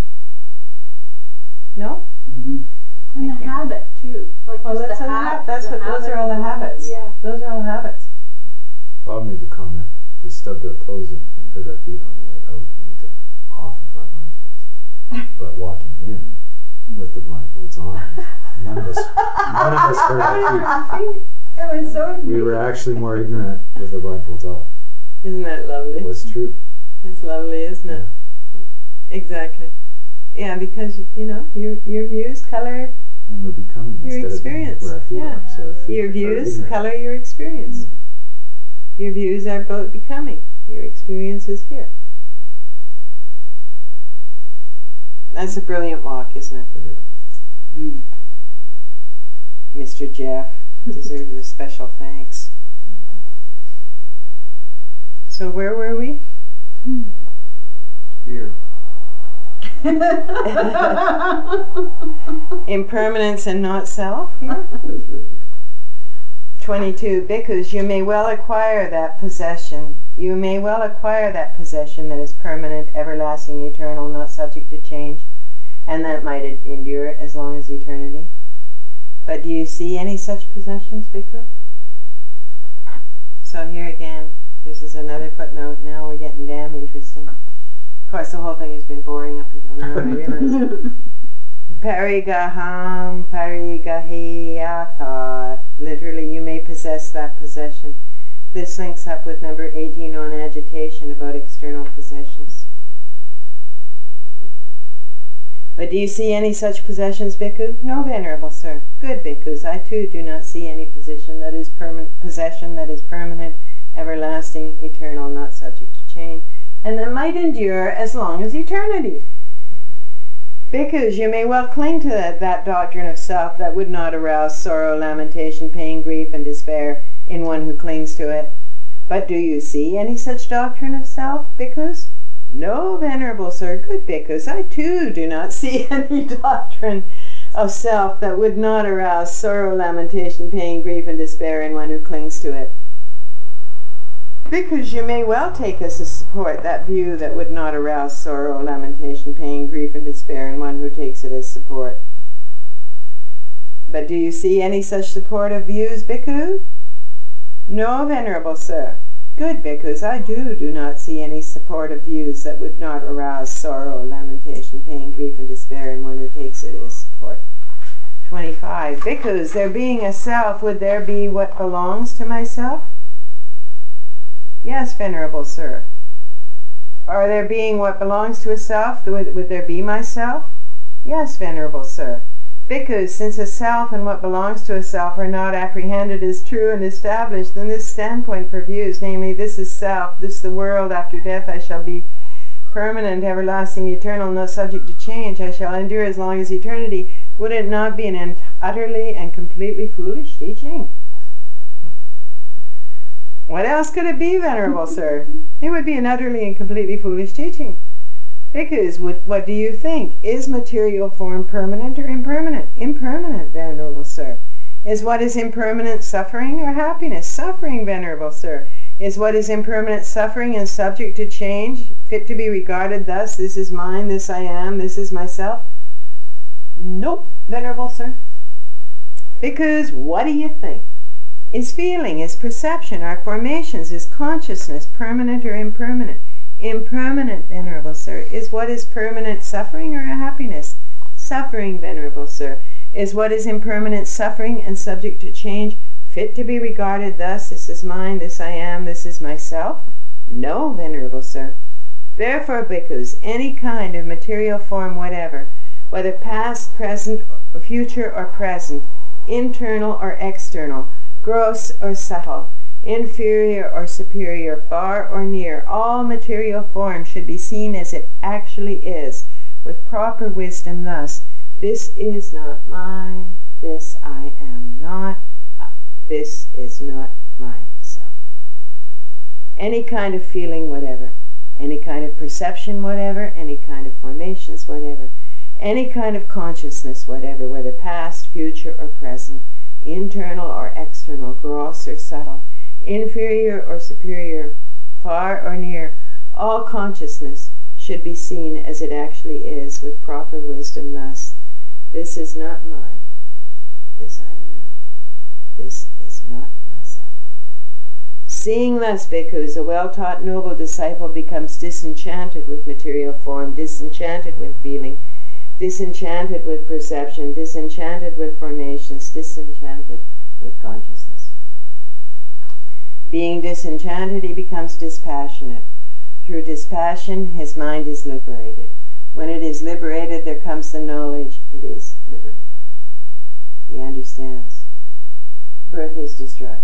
No? And Thank the you. habit too, like Well, just that's the what habit. those are all the habits. Yeah. Those are all habits. Bob made the comment, we stubbed our toes and hurt our feet on the way out when we took off of our blindfolds. But walking in with the blindfolds on, none of us hurt our feet. It was so. We were actually more ignorant with the blindfolds off. Isn't that lovely? It was true. It's lovely, isn't it? Exactly. Yeah, because, your views color And we're becoming your instead experience. of being where our feet Yeah. are. So our feet Your are views ignorant. color your experience. Your views are about becoming. Your experience is here. That's a brilliant walk, isn't it? It is. Mr. Jeff deserves a special thanks. So where were we? Here. Impermanence and not self here? That's right. 22. Bhikkhus, you may well acquire that possession. You may well acquire that possession that is permanent, everlasting, eternal, not subject to change, and that might endure as long as eternity. But do you see any such possessions, Bhikkhu? So here again, this is another footnote. Now we're getting damn interesting. Of course, the whole thing has been boring up until now, I realize. Parigaham parigahiyata. Literally, you may possess that possession. This links up with number 18 on agitation about external possessions. But do you see any such possessions, Bhikkhu? No, Venerable Sir. Good, Bhikkhus. I too do not see any possession that is permanent, everlasting, eternal, not subject to change, and that might endure as long as eternity. Bhikkhus, you may well cling to that doctrine of self that would not arouse sorrow, lamentation, pain, grief, and despair in one who clings to it. But do you see any such doctrine of self, Bhikkhus? No, Venerable Sir. Good, Bhikkhus. I too do not see any doctrine of self that would not arouse sorrow, lamentation, pain, grief, and despair in one who clings to it. Bhikkhus, you may well take as a support that view that would not arouse sorrow, lamentation, pain, grief, and despair in one who takes it as support. But do you see any such supportive views, Bhikkhu? No, Venerable Sir. Good, Bhikkhus. I do not see any supportive views that would not arouse sorrow, lamentation, pain, grief, and despair in one who takes it as support. 25. Bhikkhus, there being a self, would there be what belongs to myself? Yes, Venerable Sir. Are there being what belongs to a self, would there be myself? Yes, Venerable Sir. Bhikkhus, since a self and what belongs to a self are not apprehended as true and established, then this standpoint for views, namely, this is self, this the world, after death I shall be permanent, everlasting, eternal, not subject to change, I shall endure as long as eternity, would it not be an utterly and completely foolish teaching? What else could it be, Venerable Sir? It would be an utterly and completely foolish teaching. Bhikkhus, what do you think? Is material form permanent or impermanent? Impermanent, Venerable Sir. Is what is impermanent suffering or happiness? Suffering, Venerable Sir. Is what is impermanent suffering and subject to change, fit to be regarded thus, this is mine, this I am, this is myself? Nope, Venerable Sir. Bhikkhus, what do you think? Is feeling, is perception, are formations, is consciousness permanent or impermanent? Impermanent, Venerable Sir. Is what is permanent suffering or happiness? Suffering, Venerable Sir. Is what is impermanent suffering and subject to change fit to be regarded thus, this is mine, this I am, this is myself? No, Venerable Sir. Therefore, Bhikkhus, any kind of material form whatever, whether past, present, or future or present, internal or external, gross or subtle, inferior or superior, far or near, all material form should be seen as it actually is, with proper wisdom thus, this is not mine, this I am not, this is not myself. Any kind of feeling whatever, any kind of perception whatever, any kind of formations whatever, any kind of consciousness whatever, whether past, future, or present, internal or external, gross or subtle, inferior or superior, far or near, all consciousness should be seen as it actually is, with proper wisdom thus, this is not mine, this I am not, this is not myself. Seeing thus, Bhikkhus, a well-taught noble disciple becomes disenchanted with material form, disenchanted with feeling, disenchanted with perception, disenchanted with formations, disenchanted with consciousness. Being disenchanted, he becomes dispassionate. Through dispassion, his mind is liberated. When it is liberated, there comes the knowledge it is liberated. He understands. Birth is destroyed.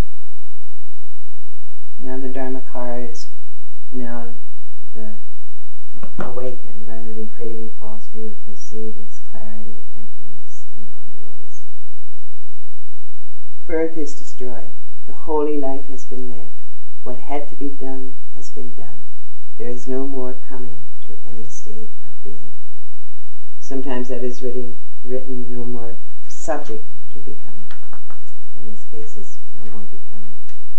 Now the Dharmakara is now the awakened rather than craving false view, conceit, its clarity, emptiness, and non-dual wisdom. Birth is destroyed. The holy life has been lived. What had to be done has been done. There is no more coming to any state of being. Sometimes that is written no more subject to becoming. in this case is no more becoming.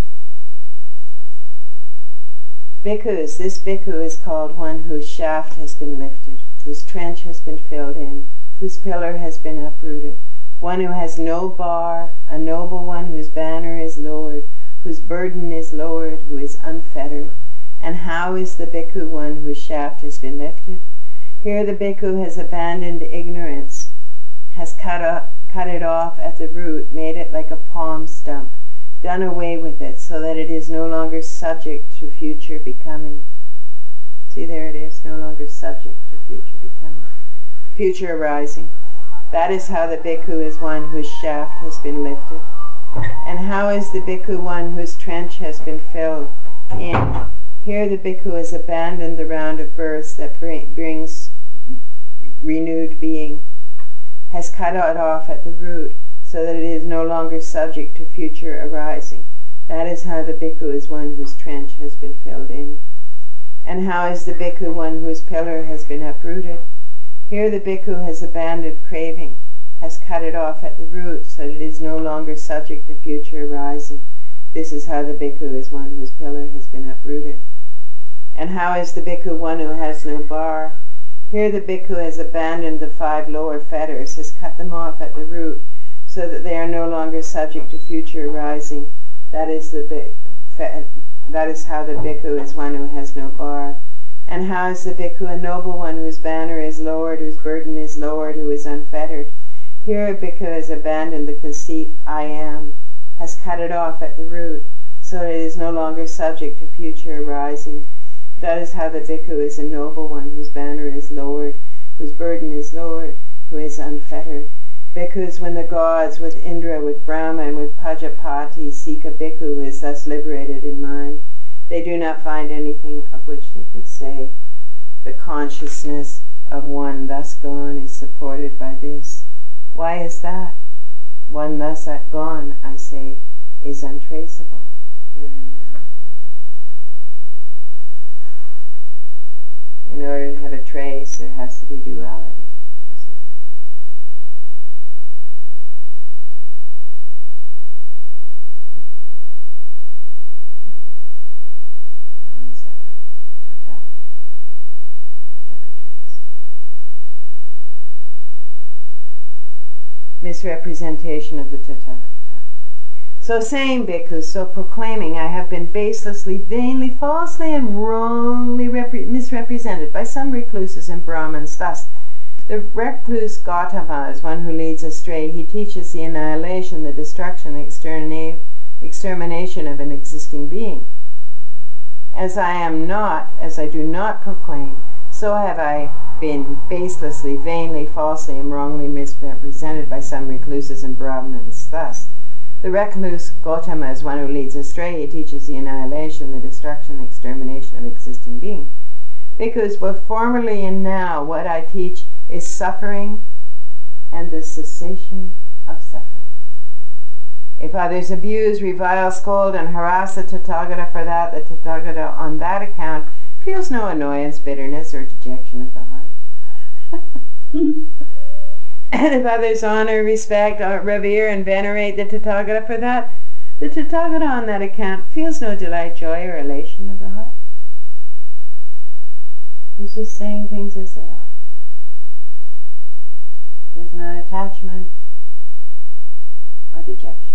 Bhikkhus, this bhikkhu is called one whose shaft has been lifted, whose trench has been filled in, whose pillar has been uprooted, one who has no bar, a noble one whose banner is lowered, whose burden is lowered, who is unfettered. And how is the bhikkhu one whose shaft has been lifted? Here the bhikkhu has abandoned ignorance, has cut it off at the root, made it like a palm stump, done away with it so that it is no longer subject to future becoming. See, there it is, no longer subject to future becoming, future arising. That is how the bhikkhu is one whose shaft has been lifted. And how is the bhikkhu one whose trench has been filled in? Here the bhikkhu has abandoned the round of births that brings renewed being, has cut it off at the root so that it is no longer subject to future arising. That is how the bhikkhu is one whose trench has been filled in. And how is the bhikkhu one whose pillar has been uprooted? Here the bhikkhu has abandoned craving, has cut it off at the root so that it is no longer subject to future arising. This is how the bhikkhu is one whose pillar has been uprooted. And how is the bhikkhu one who has no bar? Here the bhikkhu has abandoned the 5 lower fetters, has cut them off at the root so that they are no longer subject to future arising. That is how the bhikkhu is one who has no bar. And how is the bhikkhu a noble one whose banner is lowered, whose burden is lowered, who is unfettered? Here a bhikkhu has abandoned the conceit, I am, has cut it off at the root, so that it is no longer subject to future arising. That is how the bhikkhu is a noble one whose banner is lowered, whose burden is lowered, who is unfettered. Bhikkhus, when the gods with Indra, with Brahma, and with Pajapati seek a bhikkhu who is thus liberated in mind, they do not find anything of which they could say, the consciousness of one thus gone is supported by this. Why is that? One thus gone, I say, is untraceable here and now. In order to have a trace, there has to be duality, doesn't it? Non-separate totality can't be traced. Misrepresentation of the Tathagata. So saying, bhikkhus, so proclaiming, I have been baselessly, vainly, falsely, and wrongly misrepresented by some recluses and Brahmins. Thus, the recluse Gautama is one who leads astray. He teaches the annihilation, the destruction, the extermination of an existing being. As I am not, as I do not proclaim, so have I been baselessly, vainly, falsely, and wrongly misrepresented by some recluses and Brahmins. Thus, the recluse Gautama is one who leads astray. He teaches the annihilation, the destruction, the extermination of existing being. Because both formerly and now, what I teach is suffering and the cessation of suffering. If others abuse, revile, scold, and harass the Tathagata for that, the Tathagata on that account feels no annoyance, bitterness, or dejection of the heart. And if others honor, respect, revere, and venerate the Tathagata for that, the Tathagata on that account feels no delight, joy, or elation of the heart. He's just saying things as they are. There's no attachment or dejection.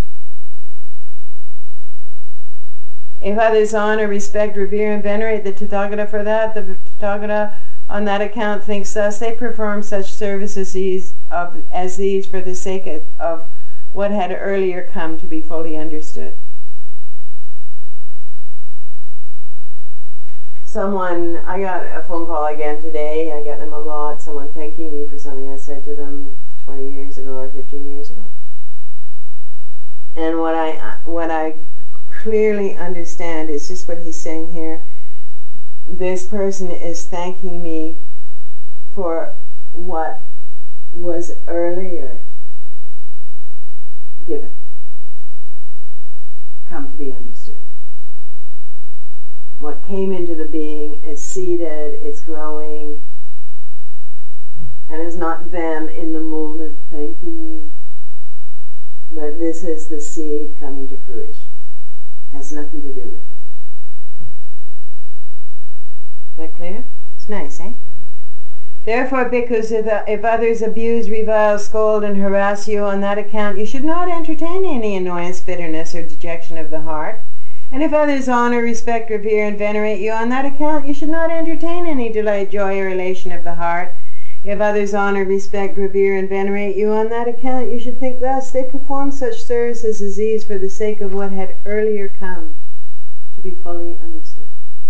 If others honor, respect, revere, and venerate the Tathagata for that, the Tathagata on that account thinks thus, they perform such services as these for the sake of what had earlier come to be fully understood. I got a phone call again today, I get them a lot, someone thanking me for something I said to them 20 years ago or 15 years ago. And what I clearly understand is just what he's saying here. This person is thanking me for what was earlier given, come to be understood. What came into the being is seeded, it's growing, and is not them in the moment thanking me. But this is the seed coming to fruition. It has nothing to do with me. Is that clear? It's nice, eh? Therefore, bhikkhus, if others abuse, revile, scold, and harass you on that account, you should not entertain any annoyance, bitterness, or dejection of the heart. And if others honor, respect, revere, and venerate you on that account, you should not entertain any delight, joy, or elation of the heart. If others honor, respect, revere, and venerate you on that account, you should think thus: they perform such services as these for the sake of what had earlier come to be fully understood.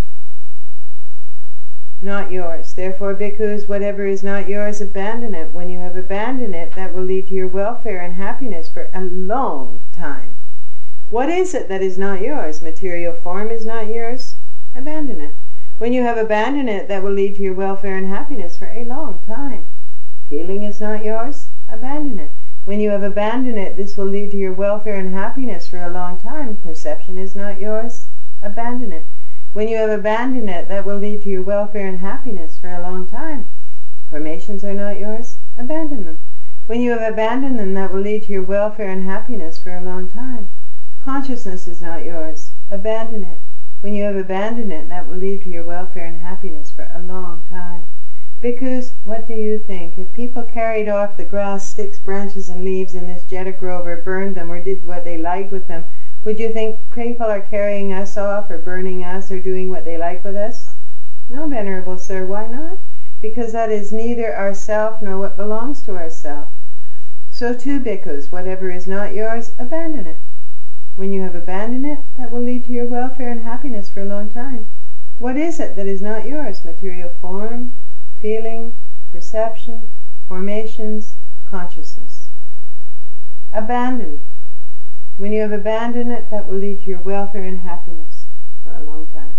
Not yours. Therefore, bhikkhus, whatever is not yours, abandon it. When you have abandoned it, that will lead to your welfare and happiness for a long time. What is it that is not yours? Material form is not yours. Abandon it. When you have abandoned it, that will lead to your welfare and happiness for a long time. Feeling is not yours. Abandon it. When you have abandoned it, this will lead to your welfare and happiness for a long time. Perception is not yours. Abandon it. When you have abandoned it, that will lead to your welfare and happiness for a long time. Formations are not yours. Abandon them. When you have abandoned them, that will lead to your welfare and happiness for a long time. Consciousness is not yours. Abandon it. When you have abandoned it, that will lead to your welfare and happiness for a long time. Bhikkhus, what do you think? If people carried off the grass, sticks, branches, and leaves in this Jeta Grove, or burned them, or did what they liked with them, would you think people are carrying us off, or burning us, or doing what they like with us? No, Venerable Sir, why not? Because that is neither ourself nor what belongs to ourself. So too, bhikkhus, whatever is not yours, abandon it. When you have abandoned it, that will lead to your welfare and happiness for a long time. What is it that is not yours? Material form, feeling, perception, formations, consciousness. Abandon. When you have abandoned it, that will lead to your welfare and happiness for a long time.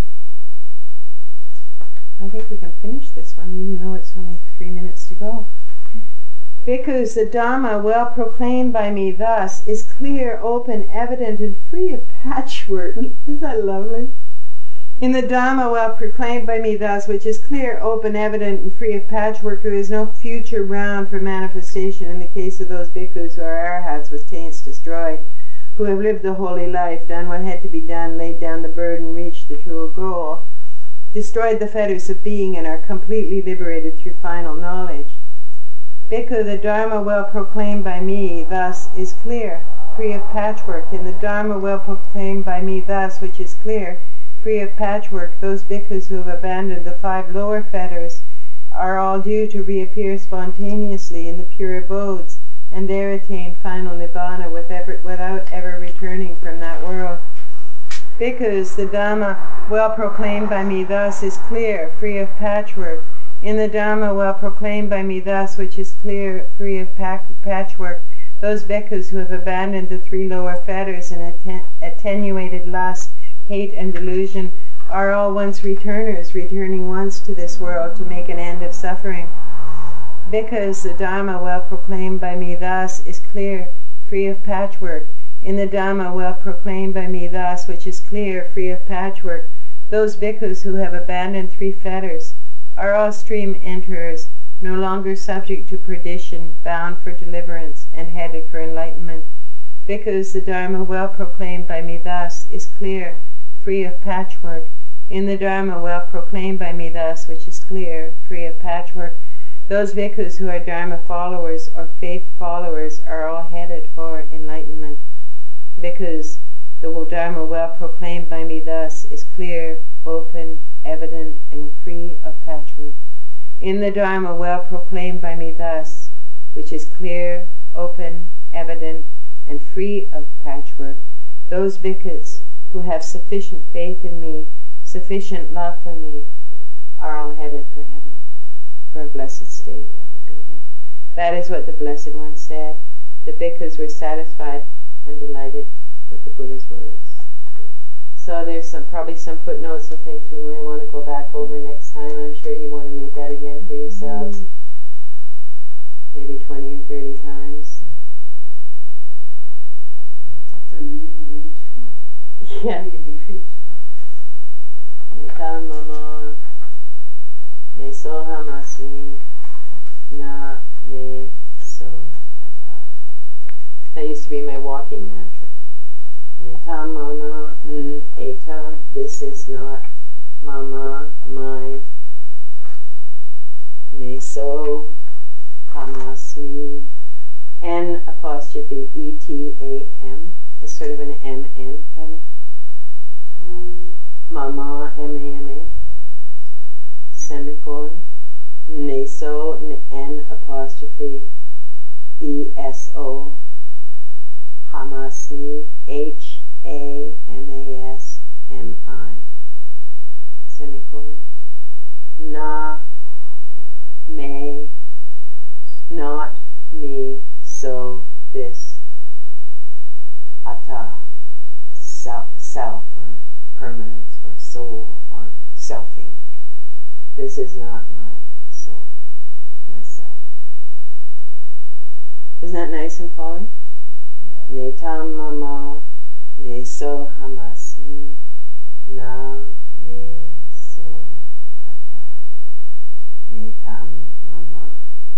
I think we can finish this one, even though it's only 3 minutes to go. Bhikkhus, the Dhamma, well proclaimed by me thus, is clear, open, evident, and free of patchwork. Isn't that lovely? In the Dhamma, well proclaimed by me thus, which is clear, open, evident, and free of patchwork, there is no future round for manifestation in the case of those bhikkhus who are arhats with taints destroyed, who have lived the holy life, done what had to be done, laid down the burden, reached the true goal, destroyed the fetters of being, and are completely liberated through final knowledge. Bhikkhu, the Dharma well proclaimed by me thus is clear, free of patchwork. In the Dharma well proclaimed by me thus, which is clear, free of patchwork, those bhikkhus who have abandoned the 5 lower fetters are all due to reappear spontaneously in the pure abodes, and there attain final nibbana without ever returning from that world. Bhikkhus, the Dhamma well proclaimed by me thus is clear, free of patchwork. In the Dhamma well proclaimed by me thus, which is clear, free of patchwork, those bhikkhus who have abandoned the 3 lower fetters and attenuated lust, hate, and delusion are all once returners, returning once to this world to make an end of suffering. Bhikkhus, the Dhamma well proclaimed by me thus is clear, free of patchwork. In the Dhamma well proclaimed by me thus, which is clear, free of patchwork, those bhikkhus who have abandoned 3 fetters are all stream enterers, no longer subject to perdition, bound for deliverance, and headed for enlightenment. Bhikkhus, the Dharma well proclaimed by me thus is clear, free of patchwork. In the Dharma well proclaimed by me thus, which is clear, free of patchwork, those bhikkhus who are Dharma followers or faith followers are all headed for enlightenment. Bhikkhus, the Dharma well proclaimed by me thus is clear, open, evident, and free of patchwork. In the Dharma well proclaimed by me thus, which is clear, open, evident, and free of patchwork, those bhikkhus who have sufficient faith in me, sufficient love for me, are all headed for heaven, for a blessed state. That is what the Blessed One said. The bhikkhus were satisfied and delighted with the Buddha's words. So there's probably some footnotes and things we might want to go back over next time. I'm sure you want to read that again for yourselves. Maybe 20 or 30 times. That's a really rich one. Yeah. Really rich one. Neta mama, me sohamasmi, na me so hata. That used to be my walking mantra. Netam mama, etam, this is not mama, mine. Neso hamasmi. N apostrophe E-T-A-M. It's sort of an M-N kind of. Mama, M-A-M-A. Semicolon. Neso, N apostrophe E-S-O. Hamasmi, H-A-M-A-S-M-I. Semicolon. Na, me, not me, so this. Ata, self or permanence or soul or selfing. This is not my soul, myself. Isn't that nice and Polly? Netam mama, neso hamasmi, na me so hata. Netam mama,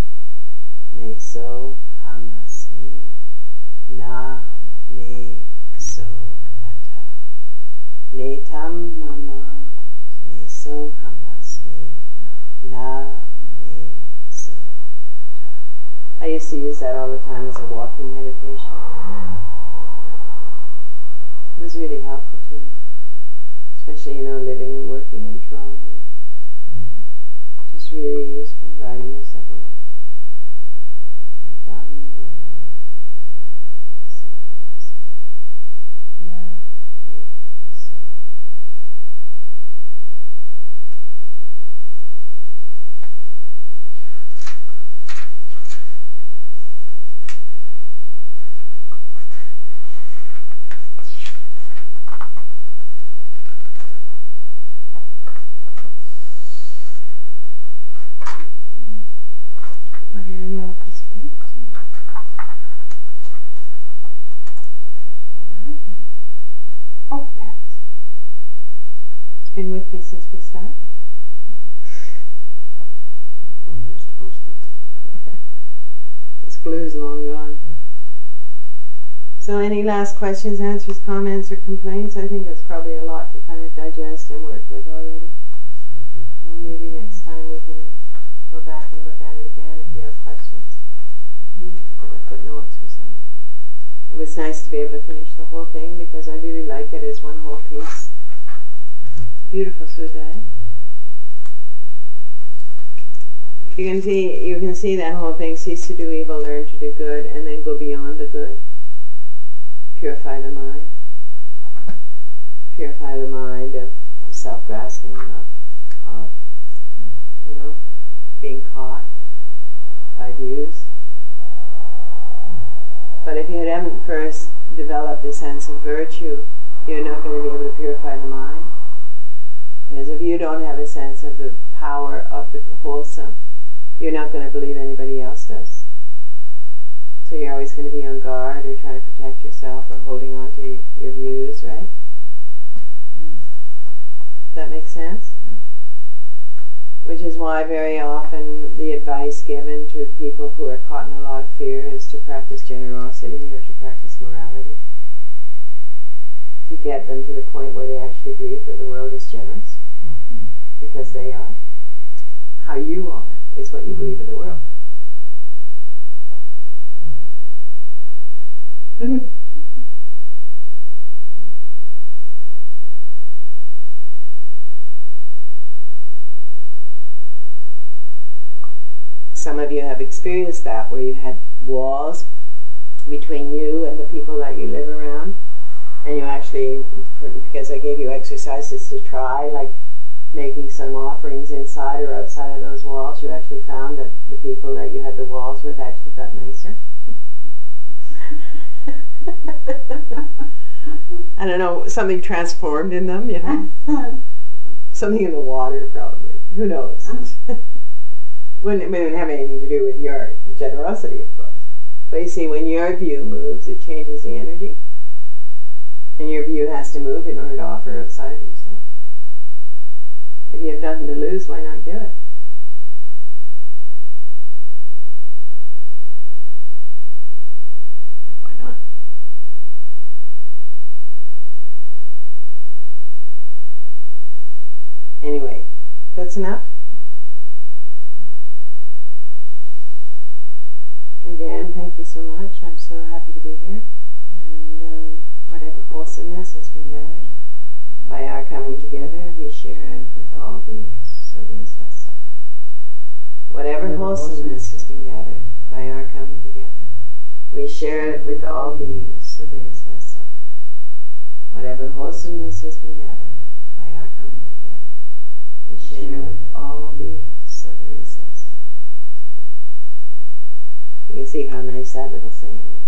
neso hamasmi, na me so hata. Netam mama, neso hamasmi, na me so hata. I used to use that all the time as a walking meditation. It was really helpful to me, especially, living and working in Toronto. Just really useful riding the subway. So hamasmi, na me so hata. My little yellow piece of paper somewhere. Oh, there it is. It's been with me since we started. Fingers toasted. Its glue's long gone. So any last questions, answers, comments, or complaints? I think it's probably a lot to kind of digest and work with already. Well, maybe next time we can go back and look at it again if you have questions. For the footnotes or something. It was nice to be able to finish the whole thing because I really like it as one whole piece. Beautiful sutta. You can see that whole thing. Cease to do evil, learn to do good, and then go beyond the good. Purify the mind. Purify the mind of self-grasping, of being caught by views. But if you haven't first developed a sense of virtue, you're not going to be able to purify the mind. Because if you don't have a sense of the power of the wholesome, you're not going to believe anybody else does. So you're always going to be on guard or trying to protect yourself or holding on to your views, right? Does that make sense? Which is why very often the advice given to people who are caught in a lot of fear is to practice generosity or to practice morality. To get them to the point where they actually believe that the world is generous. Because they are. How you are is what you believe of the world. Some of you have experienced that, where you had walls between you and the people that you live around, and you actually, because I gave you exercises to try, like making some offerings inside or outside of those walls, you actually found that the people that you had the walls with actually got nicer. I don't know, something transformed in them, Something in the water, probably. Who knows? Wouldn't have anything to do with your generosity, of course. But you see, when your view moves, it changes the energy. And your view has to move in order to offer outside of yourself. If you have nothing to lose, why not give it? Why not? Anyway, that's enough. Again, thank you so much. I'm so happy to be here. And whatever wholesomeness has been gathered, by our coming together, we share it with all beings, so there is less suffering. Whatever wholesomeness has been gathered, by our coming together, we share it with all beings, so there is less suffering. Whatever wholesomeness has been gathered, by our coming together, we share it with all beings, so there is less suffering. You can see how nice that little saying is.